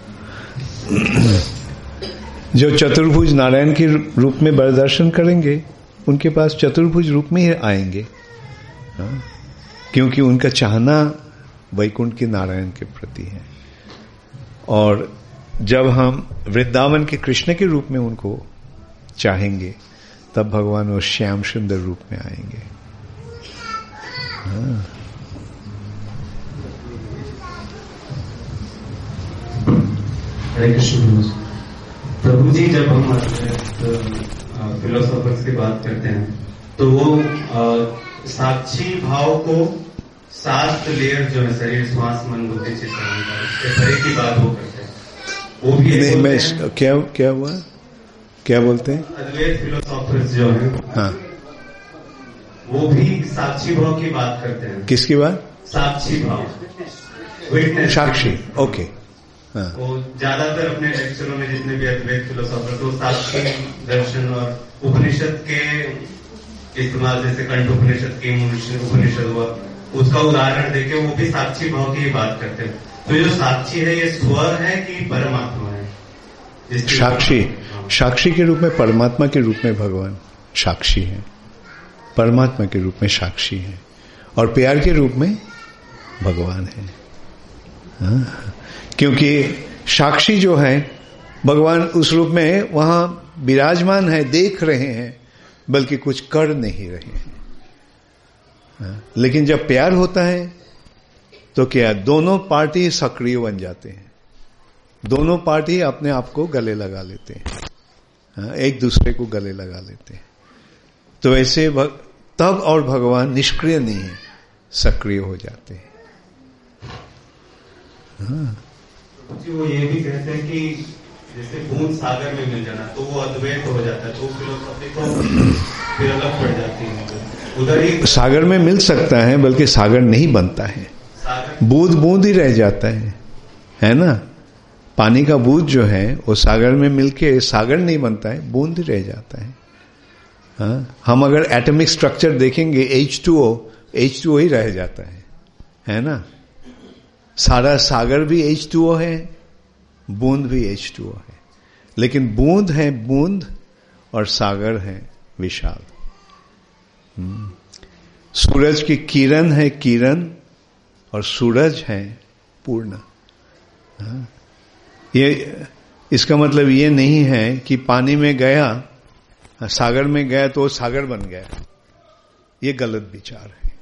जो चतुर्भुज नारायण के रूप में दर्शन करेंगे, उनके पास चतुर्भुज रूप में ही आएंगे। हाँ? क्योंकि उनका चाहना वैकुंठ के नारायण के प्रति है। और जब हम वृंदावन के कृष्ण के रूप में उनको चाहेंगे, तब भगवान वो श्याम सुंदर रूप में आएंगे। हाँ। हरे कृष्ण। प्रभु जी, जब हम फिलोसोफर्स की बात करते हैं तो वो आ, साक्षी भाव को सात लेयर जो है शरीर, श्वास, मन, बुद्धि, चित्त, अहंकार, इसके परे की बात वो करते हैं। वो भी नहीं, मैं हैं, क्या क्या हुआ क्या बोलते हैं अद्वैत फिलोसोफर्स जो है, हाँ, वो भी साक्षी भाव की बात करते हैं। किसकी बात? साक्षी भाव, विटनेस, साक्षी। ओके। हाँ। वो ज्यादातर अपने लेक्चरों में जितने भी अद्वैत फिलोसोफर तो साक्षी दर्शन और उपनिषद के इस्तेमाल, जैसे कंठ उपनिषद की उपनिषद हुआ, उसका उदाहरण देके वो भी साक्षी भाव की बात करते हैं। तो ये जो साक्षी है, ये स्व है कि परमात्मा है? साक्षी, साक्षी के रूप में, परमात्मा के रूप में भगवान साक्षी है, परमात्मा के रूप में साक्षी है, और प्यार के रूप में भगवान है। हाँ। क्योंकि साक्षी जो है भगवान उस रूप में वहां विराजमान है, देख रहे हैं, बल्कि कुछ कर नहीं रहे हैं। लेकिन जब प्यार होता है तो क्या, दोनों पार्टी सक्रिय बन जाते हैं, दोनों पार्टी अपने आप को गले लगा लेते हैं, एक दूसरे को गले लगा लेते हैं। तो ऐसे तब और भगवान निष्क्रिय नहीं है, सक्रिय हो जाते हैं। हाँ। जी, वो ये भी कहते हैं कि जैसे बूंद सागर में मिल जाना तो वो अद्वैत हो जाता है, तो फिलोसॉफी तो फिर अलग पड़ जाती है। उधर ही सागर में मिल सकता है, बल्कि सागर नहीं बनता है, बूंद बूंद ही रह जाता है, है ना। पानी का बूंद जो है वो सागर में मिलके सागर नहीं बनता है, बूंद ही रह जाता है। हाँ? हम अगर एटॉमिक स्ट्रक्चर देखेंगे, H two O H two O ही रह जाता है, है ना। सारा सागर भी एच टू ओ है, बूंद भी एच टू ओ है, लेकिन बूंद है बूंद और सागर है विशाल। सूरज की किरण है किरण और सूरज है पूर्ण। ये इसका मतलब ये नहीं है कि पानी में गया, सागर में गया तो सागर बन गया, ये गलत विचार है।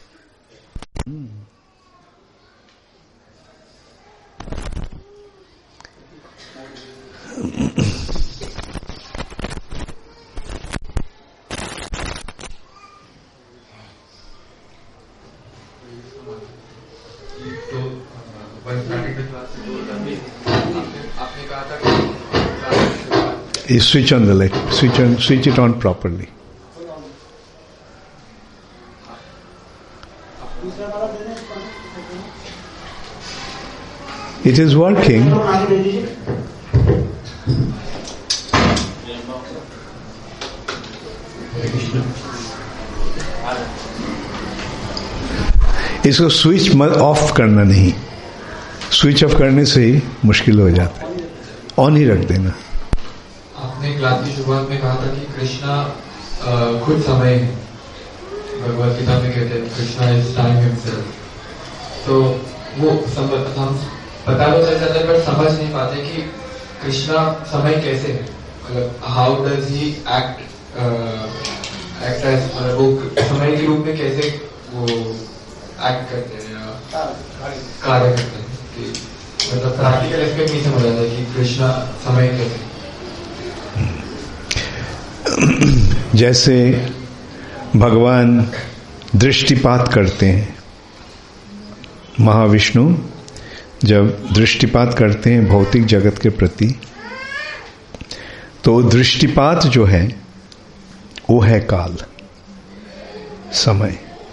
You switch on the light, switch on, switch it on properly. It is working. इसको स्विच मत ऑफ करना नहीं, स्विच ऑफ करने से ही मुश्किल हो जाता है, ऑन ही रख देना। आपने क्लास की शुरुआत में कहा था कि कृष्णा खुद समय है, भगवत गीता में कहते हैं कृष्णा इज टाइम हिमसेल्फ। तो वो हम पता तो चल जाता है पर समझ नहीं पाते कि कृष्णा समय कैसे है, मतलब how does he act act as, मतलब वो समय के रूप में कैसे वो एक्ट करते हैं या कार्य करते हैं, कि मतलब प्रैक्टिकल एस्पेक्ट नहीं समझ आता कि कृष्णा समय कैसे। जैसे भगवान दृष्टिपात करते हैं, महाविष्णु जब दृष्टिपात करते हैं भौतिक जगत के प्रति, तो दृष्टिपात जो है वो है काल, समय।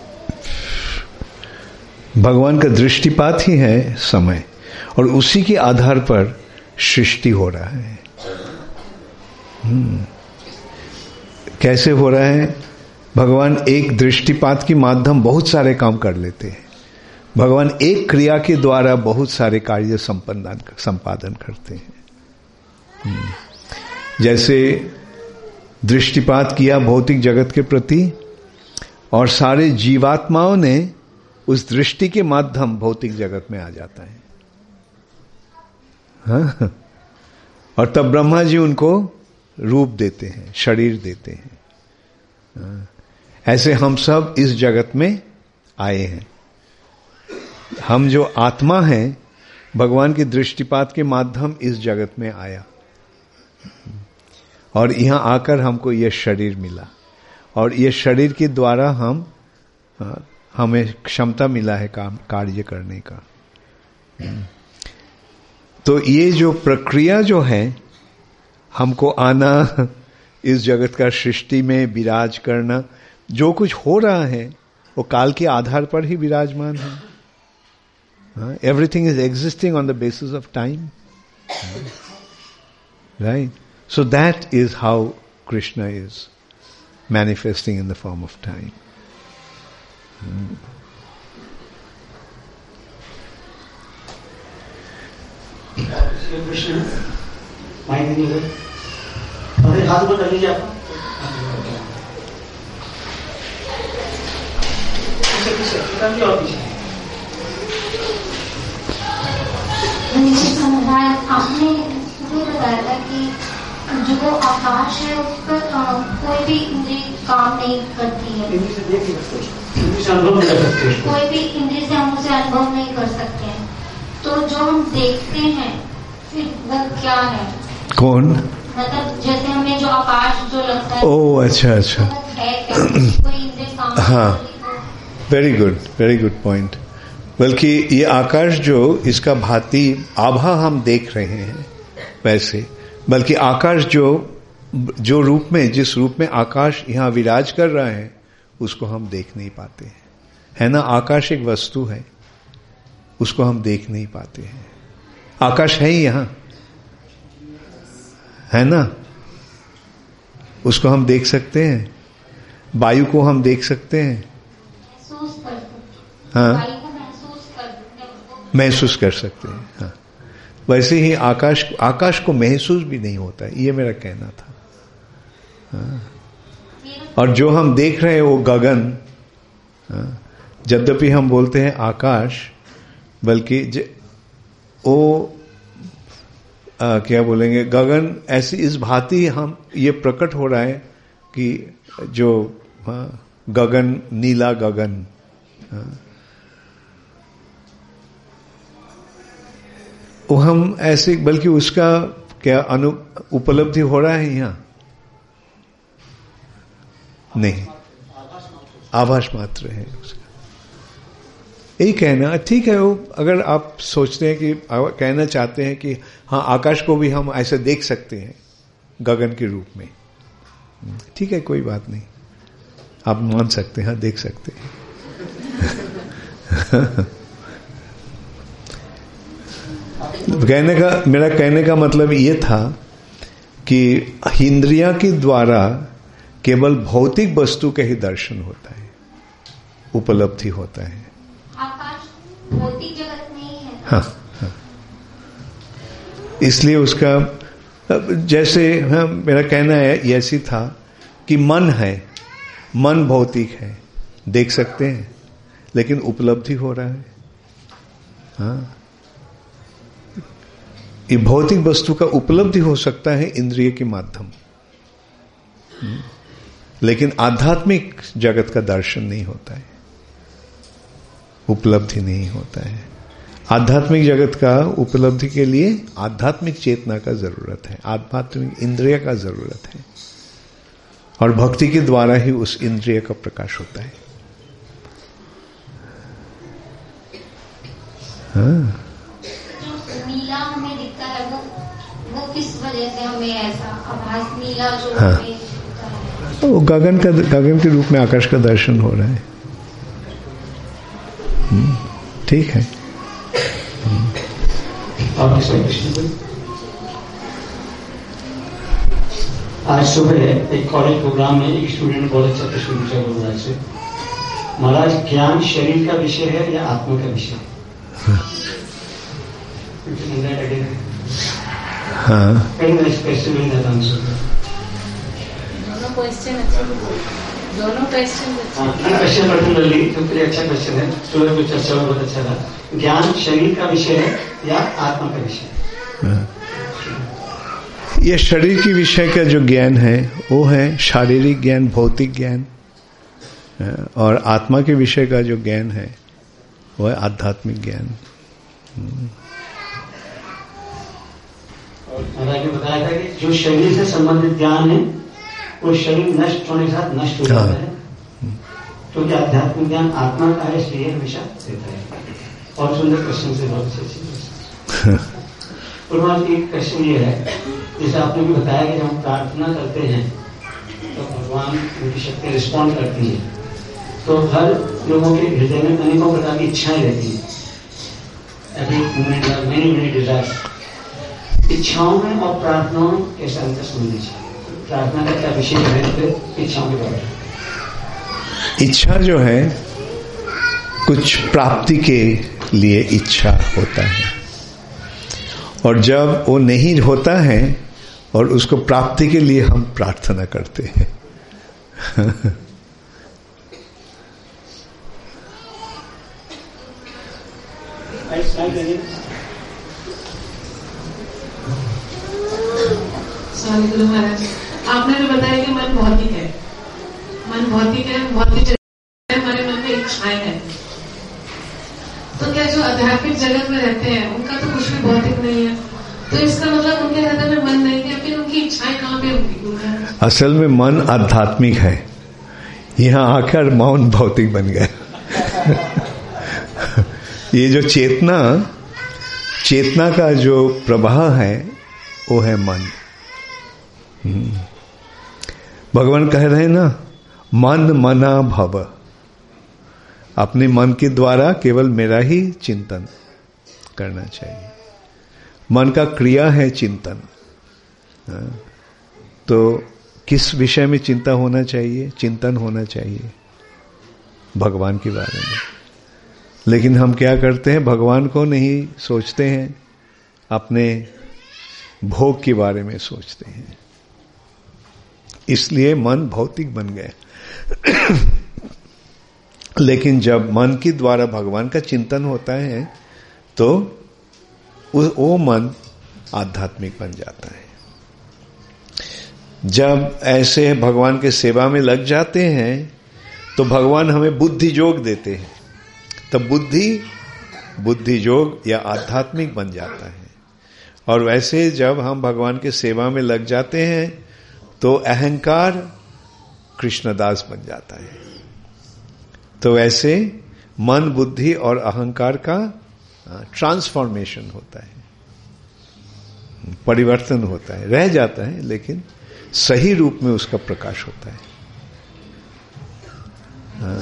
भगवान का दृष्टिपात ही है समय, और उसी के आधार पर सृष्टि हो रहा है। कैसे हो रहा है? भगवान एक दृष्टिपात के माध्यम बहुत सारे काम कर लेते हैं। भगवान एक क्रिया के द्वारा बहुत सारे कार्य संपादन संपादन करते हैं। जैसे दृष्टिपात किया भौतिक जगत के प्रति, और सारे जीवात्माओं ने उस दृष्टि के माध्यम भौतिक जगत में आ जाता है। हाँ? और तब ब्रह्मा जी उनको रूप देते हैं, शरीर देते हैं। हाँ? ऐसे हम सब इस जगत में आए हैं। हम जो आत्मा हैं, भगवान के दृष्टिपात के माध्यम इस जगत में आया, और यहां आकर हमको यह शरीर मिला, और यह शरीर के द्वारा हम हमें क्षमता मिला है काम कार्य करने का। तो ये जो प्रक्रिया जो है, हमको आना, इस जगत का सृष्टि में विराज करना, जो कुछ हो रहा है वो काल के आधार पर ही विराजमान है। Everything is existing on the basis of time, right? So that is how Krishna is manifesting in the form of time. Hmm. Krishna, mind नहीं है। अरे हाथ ऊपर कर लीजिए आप। पीछे पीछे, इधर और पीछे। आपने ये बताया था कि जो आकाश है उस पर कोई भी इंद्रिय काम नहीं करती है, कोई भी इंद्रिय से हम उसे अनुभव नहीं कर सकते हैं। तो जो हम देखते हैं फिर वो क्या है? कौन? मतलब जैसे हमें जो आकाश जो लगता है, ओह अच्छा अच्छा, तो है क्या? कोई इंद्रिय काम? हाँ, very good, very good point. बल्कि ये आकाश जो इसका भांति आभा हम देख रहे हैं वैसे, बल्कि आकाश जो जो रूप में, जिस रूप में आकाश यहाँ विराज कर रहा है, उसको हम देख नहीं पाते हैं, है ना? आकाश एक वस्तु है, उसको हम देख नहीं पाते हैं। आकाश है ही यहाँ, है ना? उसको हम देख सकते हैं, वायु को हम देख सकते हैं, हाँ, महसूस कर सकते हैं। हाँ, वैसे ही आकाश आकाश को महसूस भी नहीं होता है, ये मेरा कहना था। हाँ, और जो हम देख रहे हैं वो गगन, हाँ, यद्यपि हम बोलते हैं आकाश, बल्कि वो आ, क्या बोलेंगे, गगन ऐसी इस भांति हम ये प्रकट हो रहा है कि जो हाँ, गगन, नीला गगन, हाँ, वो हम ऐसे, बल्कि उसका क्या अनु उपलब्धि हो रहा है यहाँ? नहीं, आभास मात्र है उसका। यही कहना ठीक है। वो अगर आप सोचते हैं कि कहना चाहते हैं कि हाँ, आकाश को भी हम ऐसे देख सकते हैं गगन के रूप में, ठीक है, कोई बात नहीं, आप मान सकते हैं, हाँ, देख सकते हैं। कहने का मेरा कहने का मतलब ये था कि इंद्रिया के द्वारा केवल भौतिक वस्तु का ही दर्शन होता है, उपलब्धि होता है। आकाश भौतिक जगत में ही है। हाँ, हाँ। इसलिए उसका जैसे हाँ, मेरा कहना है ऐसी था कि मन है, मन भौतिक है, देख सकते हैं, लेकिन उपलब्धि हो रहा है। हाँ, ये भौतिक वस्तु का उपलब्धि हो सकता है इंद्रिय के माध्यम, लेकिन आध्यात्मिक जगत का दर्शन नहीं होता है, उपलब्धि नहीं होता है। आध्यात्मिक जगत का उपलब्धि के लिए आध्यात्मिक चेतना का जरूरत है, आध्यात्मिक इंद्रिय का जरूरत है, और भक्ति के द्वारा ही उस इंद्रिय का प्रकाश होता है। हाँ। नीला हमें दिखता है, वो वो किस वजह से हमें ऐसा आभास नीला जो हाँ। हमें दिखता है? तो गगन का, गगन के रूप में आकाश का दर्शन हो रहा है। ठीक है। आज सुबह एक कॉलेज प्रोग्राम में एक स्टूडेंट ने बहुत अच्छा प्रश्न पूछा गुरुराज से, महाराज ज्ञान शरीर का विषय है या आत्मा का विषय? हाँ, दोनों क्वेश्चन अच्छे, दोनों क्वेश्चन क्वेश्चन पर्टिकुलरली तो फिर अच्छा क्वेश्चन है, सुबह कुछ चर्चा हुआ, बहुत अच्छा था। ज्ञान शरीर का विषय है या आत्मा का विषय है? ये शरीर की विषय का जो ज्ञान है वो है शारीरिक ज्ञान, भौतिक ज्ञान, और आत्मा के विषय का जो ज्ञान है वो है आध्यात्मिक ज्ञान। महाराज ने बताया था कि जो शरीर से संबंधित ज्ञान है वो शरीर नष्ट होने के साथ नष्ट हो जाता है, क्योंकि आध्यात्मिक ज्ञान आत्मा का है, इसलिए हमेशा देता है। और सुंदर क्वेश्चन से बहुत अच्छे अच्छे एक क्वेश्चन ये है, जैसे आपने भी बताया कि जब हम प्रार्थना करते हैं तो भगवान उनकी शक्ति रिस्पॉन्ड करती है, तो हर लोगों के हृदय में अनेकों प्रकार की इच्छाएं रहती हैं। Every moment there are many many desires. इच्छाओं में और प्रार्थनाओं में कैसा अंतर समझना चाहिए? प्रार्थना का क्या विषय है, फिर इच्छाओं के बारे में? इच्छा जो है कुछ प्राप्ति के लिए इच्छा होता है, और जब वो नहीं होता है और उसको प्राप्ति के लिए हम प्रार्थना करते हैं। स्वामी गुरु महाराज, आपने भी बताया कि मन भौतिक है, मन भौतिक है, भौतिक है, हमारे मन में इच्छाएं हैं। तो क्या जो आध्यात्मिक जगत में रहते हैं उनका तो कुछ भी भौतिक नहीं है, तो इसका मतलब उनके हृदय में मन नहीं है, फिर उनकी इच्छाएं कहाँ पे होंगी? असल में मन आध्यात्मिक है, यहाँ आकर मौन भौतिक बन गया। ये जो चेतना चेतना का जो प्रवाह है वो है मन। भगवान कह रहे हैं ना, मन मना भव, अपने मन के द्वारा केवल मेरा ही चिंतन करना चाहिए। मन का क्रिया है चिंतन। तो किस विषय में चिंता होना चाहिए? चिंतन होना चाहिए भगवान के बारे में। लेकिन हम क्या करते हैं, भगवान को नहीं सोचते हैं, अपने भोग के बारे में सोचते हैं, इसलिए मन भौतिक बन गया। लेकिन जब मन के द्वारा भगवान का चिंतन होता है तो वो मन आध्यात्मिक बन जाता है। जब ऐसे भगवान के सेवा में लग जाते हैं तो भगवान हमें बुद्धि योग देते हैं, तब बुद्धि बुद्धि योग या आध्यात्मिक बन जाता है। और वैसे जब हम भगवान के सेवा में लग जाते हैं तो अहंकार कृष्णदास बन जाता है। तो वैसे मन, बुद्धि और अहंकार का ट्रांसफॉर्मेशन होता है, परिवर्तन होता है, रह जाता है लेकिन सही रूप में उसका प्रकाश होता है। हाँ।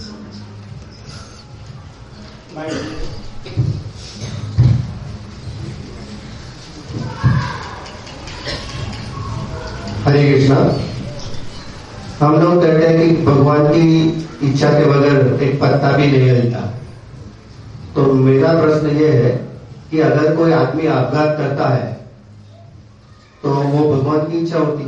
हरे कृष्णा। हम लोग कहते हैं कि भगवान की इच्छा के बगैर एक पत्ता भी नहीं हिलता। तो मेरा प्रश्न ये है कि अगर कोई आदमी आपघात करता है तो वो भगवान की इच्छा होती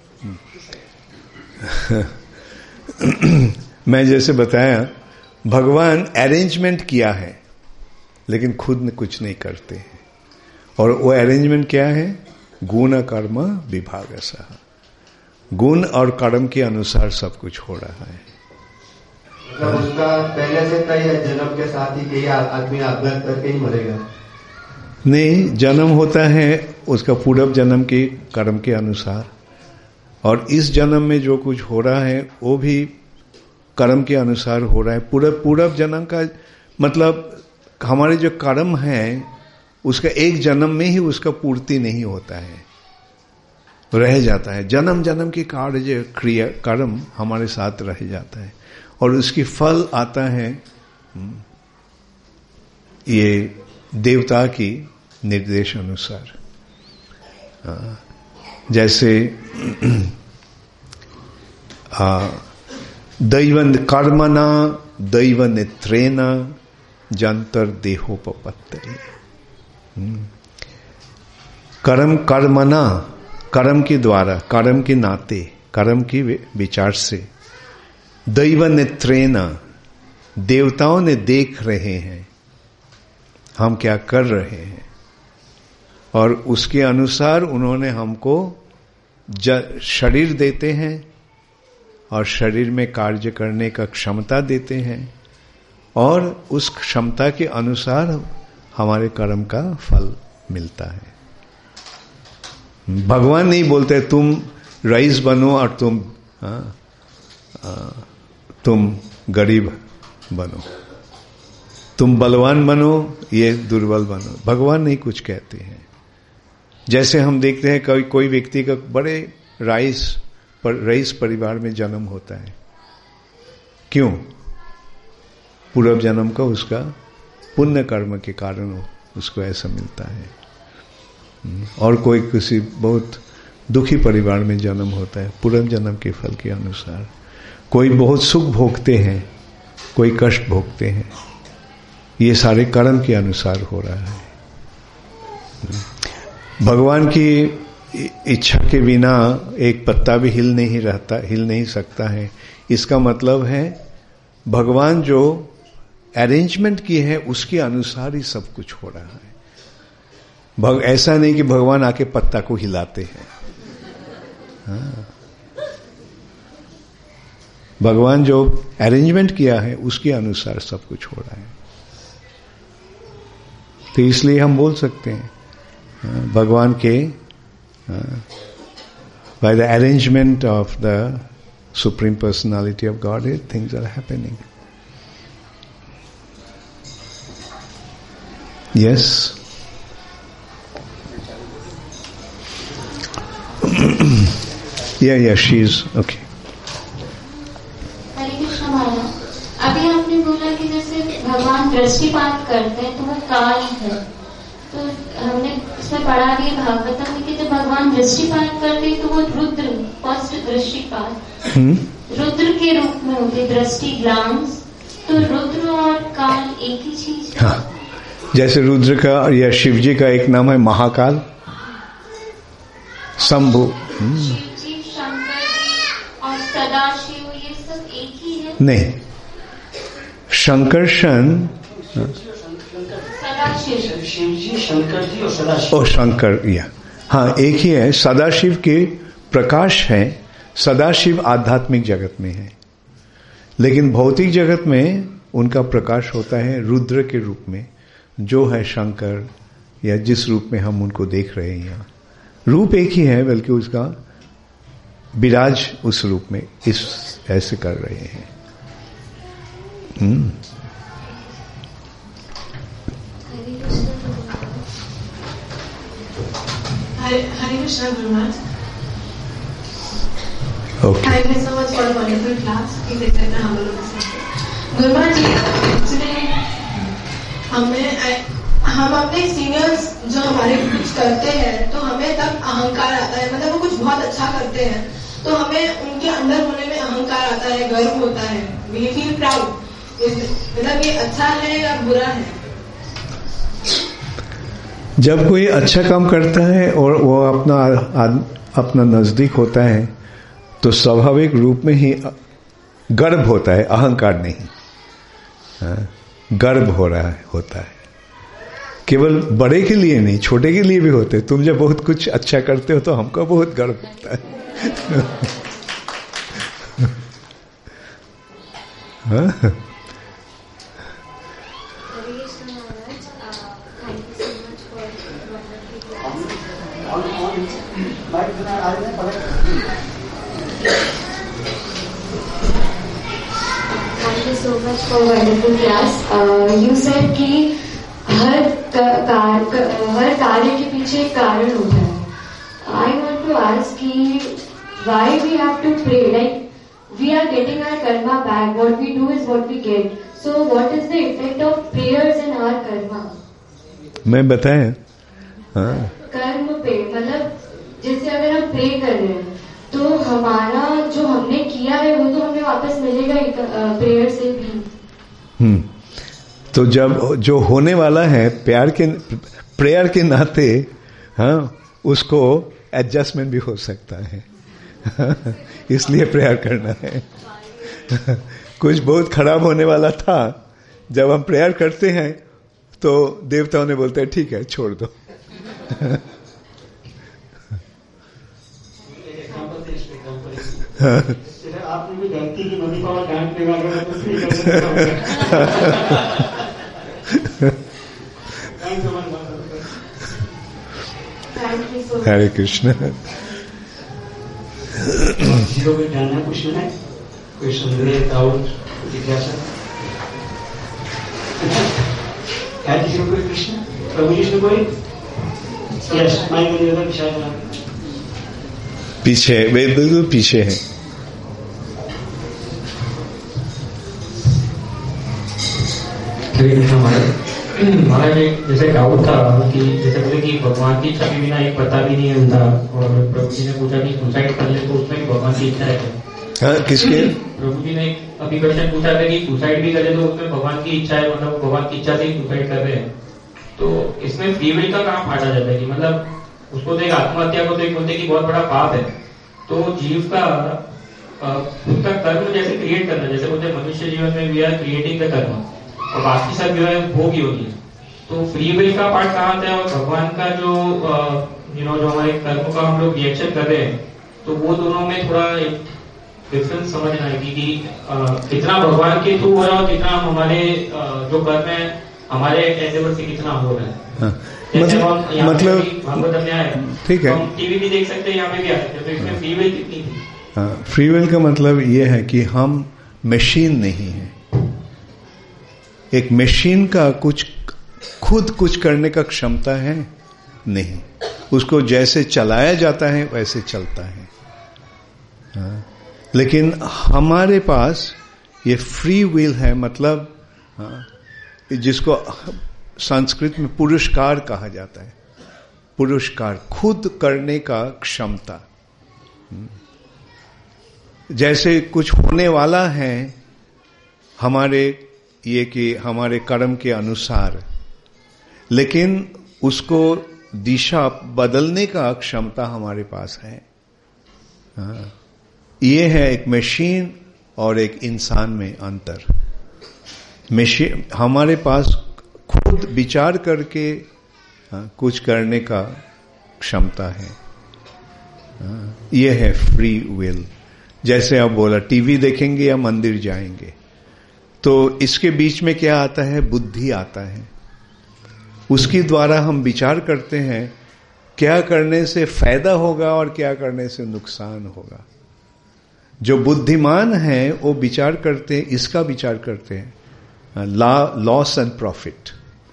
है। मैं जैसे बताया, भगवान अरेंजमेंट किया है लेकिन खुद में कुछ नहीं करते हैं। और वो अरेंजमेंट क्या है? गुण कर्म विभाग ऐसा, गुण और कर्म के अनुसार सब कुछ हो रहा है। मतलब उसका पहले से तय है जन्म के साथ ही कि आदमी आत्महत्या करके ही मरेगा? नहीं, जन्म होता है उसका पूर्व जन्म के कर्म के अनुसार, और इस जन्म में जो कुछ हो रहा है वो भी कर्म के अनुसार हो रहा है। पूर्व पूर्व जन्म का मतलब हमारे जो कर्म है उसका एक जन्म में ही उसका पूर्ति नहीं होता है, रह जाता है। जन्म जन्म के कार्य क्रिया कर्म हमारे साथ रह जाता है और उसकी फल आता है ये देवता की निर्देश अनुसार। जैसे दैव कर्मणा दैव नेत्रेण जंतर देहोपपत्ति। कर्म कर्मणा, कर्म के द्वारा, कर्म के नाते, कर्म की विचार से, दैव नेत्रेण, देवताओं ने देख रहे हैं हम क्या कर रहे हैं और उसके अनुसार उन्होंने हमको शरीर देते हैं और शरीर में कार्य करने का क्षमता देते हैं और उस क्षमता के अनुसार हमारे कर्म का फल मिलता है। भगवान नहीं बोलते तुम रईस बनो और तुम आ, आ, तुम गरीब बनो, तुम बलवान बनो ये दुर्बल बनो। भगवान नहीं कुछ कहते हैं। जैसे हम देखते हैं कोई कोई व्यक्ति का बड़े राइस पर रईस परिवार में जन्म होता है, क्यों? पूर्व जन्म का उसका पुण्य कर्म के कारण उसको ऐसा मिलता है। और कोई किसी बहुत दुखी परिवार में जन्म होता है पूर्व जन्म के फल के अनुसार। कोई बहुत सुख भोगते हैं, कोई कष्ट भोगते हैं, ये सारे कर्म के अनुसार हो रहा है। भगवान की इच्छा के बिना एक पत्ता भी हिल नहीं रहता, हिल नहीं सकता है। इसका मतलब है भगवान जो अरेंजमेंट की है उसके अनुसार ही सब कुछ हो रहा है। भग, ऐसा नहीं कि भगवान आके पत्ता को हिलाते हैं। हाँ। भगवान जो अरेंजमेंट किया है उसके अनुसार सब कुछ हो रहा है। तो इसलिए हम बोल सकते हैं हाँ, भगवान के by the arrangement of the supreme personality of God things are happening. Yes. yeah, yeah, she's okay. Hare Krishna महाराज, अभी आपने बोला कि जैसे भगवान दृष्टिपात करते हैं तो वो काल है, तो हमने इसमें पढ़ा भी भागवतम में कि जब भगवान दृष्टिपात करते हैं तो वो रुद्र, फर्स्ट दृष्टिपात रुद्र के रूप में होते, दृष्टि ग्लांस, तो रुद्र और काल एक ही चीज है। हाँ, जैसे रुद्र का या शिव जी का एक नाम है महाकाल, शंभु, शिव जी, शंकर जी और सदाशिव, ये सब एक ही है? नहीं, शंकरशन, सदाशिव, शिव जी, शंकर जी और सदाशिव, और शंकर, या हाँ एक ही है। सदाशिव के प्रकाश है, सदाशिव आध्यात्मिक जगत में है, लेकिन भौतिक जगत में उनका प्रकाश होता है रुद्र के रूप में, जो है शंकर, या जिस रूप में हम उनको देख रहे हैं। यहाँ रूप एक ही है, बल्कि उसका विराज उस रूप में इस ऐसे कर रहे हैं। हम्म Hare Krishna Gurunath. Okay, thank you so much for wonderful class की देते हैं हम लोग के साथ। गुरुनाथ जी, एक्चुअली हमें हम अपने सीनियर्स जो हमारे कुछ करते हैं तो हमें तब अहंकार आता है, मतलब वो कुछ बहुत अच्छा करते हैं तो हमें उनके अंदर होने में अहंकार आता है, गर्व होता है, वी फील प्राउड। मतलब ये अच्छा है या बुरा है? जब कोई अच्छा काम करता है और वो अपना अपना नजदीक होता है तो स्वाभाविक रूप में ही गर्व होता है, अहंकार नहीं, गर्व हो रहा है होता है। केवल बड़े के लिए नहीं, छोटे के लिए भी होते। तुम जब बहुत कुछ अच्छा करते हो तो हमको बहुत गर्व होता है। हाँ? Thank you so much for wonderful class. Uh, you said कि हर कार, हर कार्य के पीछे एक कारण होता है. I want to ask कि why we have to pray? Like we are getting our karma back. What we do is what we get. So what is the effect of prayers in our karma? मैं बताएं? हाँ. कर्म पे मतलब जैसे अगर हम प्रे कर रहे हैं तो हमारा जो हमने किया है वो तो हमें वापस मिलेगा प्रेयर से भी. हम्म तो जब जो होने वाला है प्यार के प्रेयर के नाते, हाँ, उसको एडजस्टमेंट भी हो सकता है. इसलिए प्रेयर करना है. कुछ बहुत खराब होने वाला था, जब हम प्रेयर करते हैं तो देवताओं ने बोलते हैं ठीक है छोड़ दो. आपने भी धरती की नदी पावर डांट लगा तो हरे कृष्ण. किसी को जानना पूछना है, कोई संदेह डाउट जिज्ञासा है किसी को? कोई कृष्ण प्रभु कृष्ण कोई? यस माइक में विशाल पीछे, वे बिल्कुल पीछे हैं. महाराज एक जैसे डाउट था कि जैसे बोले कि भगवान की इच्छा के बिना एक पता भी नहीं होता, और प्रभु जी ने पूछा कि सुसाइड कर ले तो उसमें भगवान की इच्छा है. हाँ, किसके? प्रभु जी ने अभी क्वेश्चन पूछा था कि सुसाइड भी करे तो उसमें भगवान की इच्छा है, मतलब भगवान की इच्छा से ही सुसाइड कर रहे हैं. तो इसमें फ्री विल का कहाँ फाटा जाता है कि मतलब उसको तो एक आत्महत्या को तो एक बोलते कि बहुत बड़ा पाप है. तो जीव का खुद का कर्म जैसे क्रिएट करना, जैसे बोलते मनुष्य जीवन में वी आर क्रिएटिंग द कर्म और बाकी सब जो है भोग योगी. तो फ्री विल का पार्ट कहाँ आता है और भगवान का जो यू नो जो हमारे कर्म का हम लोग रिएक्शन कर रहे हैं, तो वो दोनों में थोड़ा एक डिफरेंस समझना है कि कितना भगवान के थ्रू हो रहा है और कितना हमारे जो कर्म है हमारे एंडेवर से कितना हो रहा है. हाँ. मतलब मतलब भागवत में आए ठीक है, हम टीवी भी देख सकते हैं, यहाँ पे भी आ सकते हैं. तो इसमें फ्री विल कितनी थी? हाँ, फ्री विल का मतलब ये है कि हम मशीन नहीं है. एक मशीन का कुछ खुद कुछ करने का क्षमता है नहीं. उसको जैसे चलाया जाता है वैसे चलता है. हाँ. लेकिन हमारे पास ये फ्री विल है, मतलब हाँ, जिसको संस्कृत में पुरस्कार कहा जाता है. पुरस्कार, खुद करने का क्षमता. जैसे कुछ होने वाला है हमारे ये कि हमारे कर्म के अनुसार, लेकिन उसको दिशा बदलने का क्षमता हमारे पास है. हाँ, ये है एक मशीन और एक इंसान में अंतर. मशीन हमारे पास खुद विचार करके हाँ, कुछ करने का क्षमता है. हाँ, ये है फ्री विल. जैसे आप बोला टीवी देखेंगे या मंदिर जाएंगे, तो इसके बीच में क्या आता है? बुद्धि आता है. उसके द्वारा हम विचार करते हैं क्या करने से फायदा होगा और क्या करने से नुकसान होगा. जो बुद्धिमान है वो विचार करते हैं, इसका विचार करते हैं, loss and profit.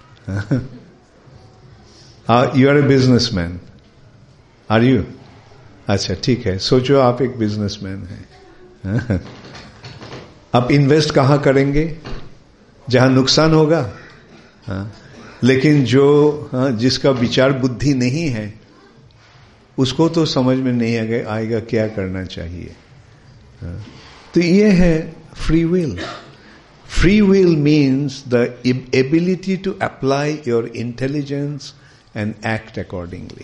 You are a businessman, are you? अच्छा ठीक है, सोचो आप एक बिजनेसमैन हैं. आप इन्वेस्ट कहाँ करेंगे? जहां नुकसान होगा. हाँ, लेकिन जो हाँ, जिसका विचार बुद्धि नहीं है उसको तो समझ में नहीं आएगा, आएगा क्या करना चाहिए. हाँ, तो ये है free will. Free will means the ability to apply your intelligence and act accordingly.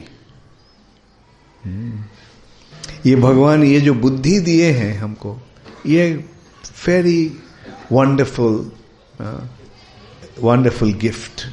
ये भगवान ये जो बुद्धि दिए हैं हमको, ये very wonderful wonderful gift.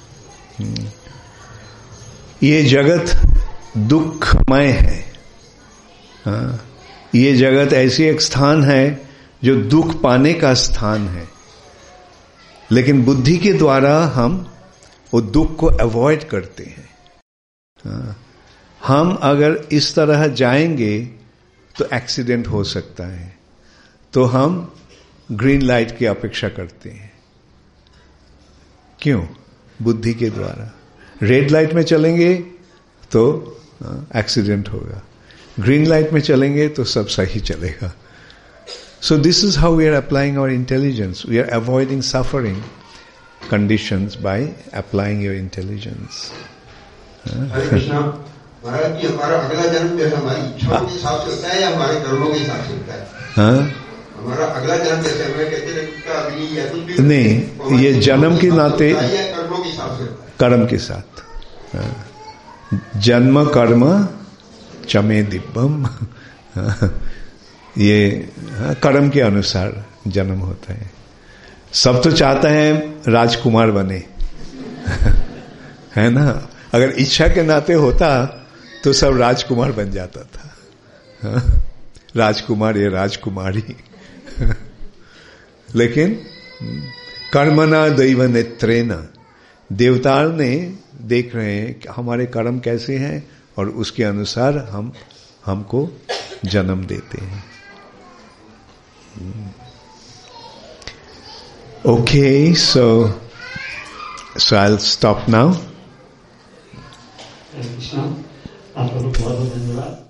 ये जगत दुखमय है. हाँ, ये जगत ऐसी एक स्थान है जो दुख पाने का स्थान है, लेकिन बुद्धि के द्वारा हम वो दुख को अवॉइड करते हैं. हाँ, हम अगर इस तरह जाएंगे तो एक्सीडेंट हो सकता है, तो हम ग्रीन लाइट की अपेक्षा करते हैं. क्यों? बुद्धि के द्वारा. रेड लाइट में चलेंगे तो एक्सीडेंट होगा, ग्रीन लाइट में चलेंगे तो सब सही चलेगा. So this is how we are applying our intelligence. We are avoiding suffering conditions by applying your intelligence. Hare Krishna. महाराज जी, हमारा अगला जन्म जैसे हमारी इच्छाओं के हिसाब से होता है या हमारे कर्मों के हिसाब से होता है? हाँ, हमारा अगला जन्म जैसे हमें कहते हैं अग्नि या कुछ भी नहीं, ये जन्म के नाते कर्मों के हिसाब से होता है. कर्म के साथ. जन्म कर्म चमे दिव्यम. ये कर्म के अनुसार जन्म होता है. सब तो चाहते हैं राजकुमार बने, है ना. अगर इच्छा के नाते होता तो सब राजकुमार बन जाता था. राजकुमार या राजकुमारी. लेकिन कर्मणा दैव नेत्रेण, देवता ने देख रहे हैं कि हमारे कर्म कैसे हैं और उसके अनुसार हम हमको जन्म देते हैं. Okay, so so I'll stop now. Krishna, आपका बहुत बहुत धन्यवाद.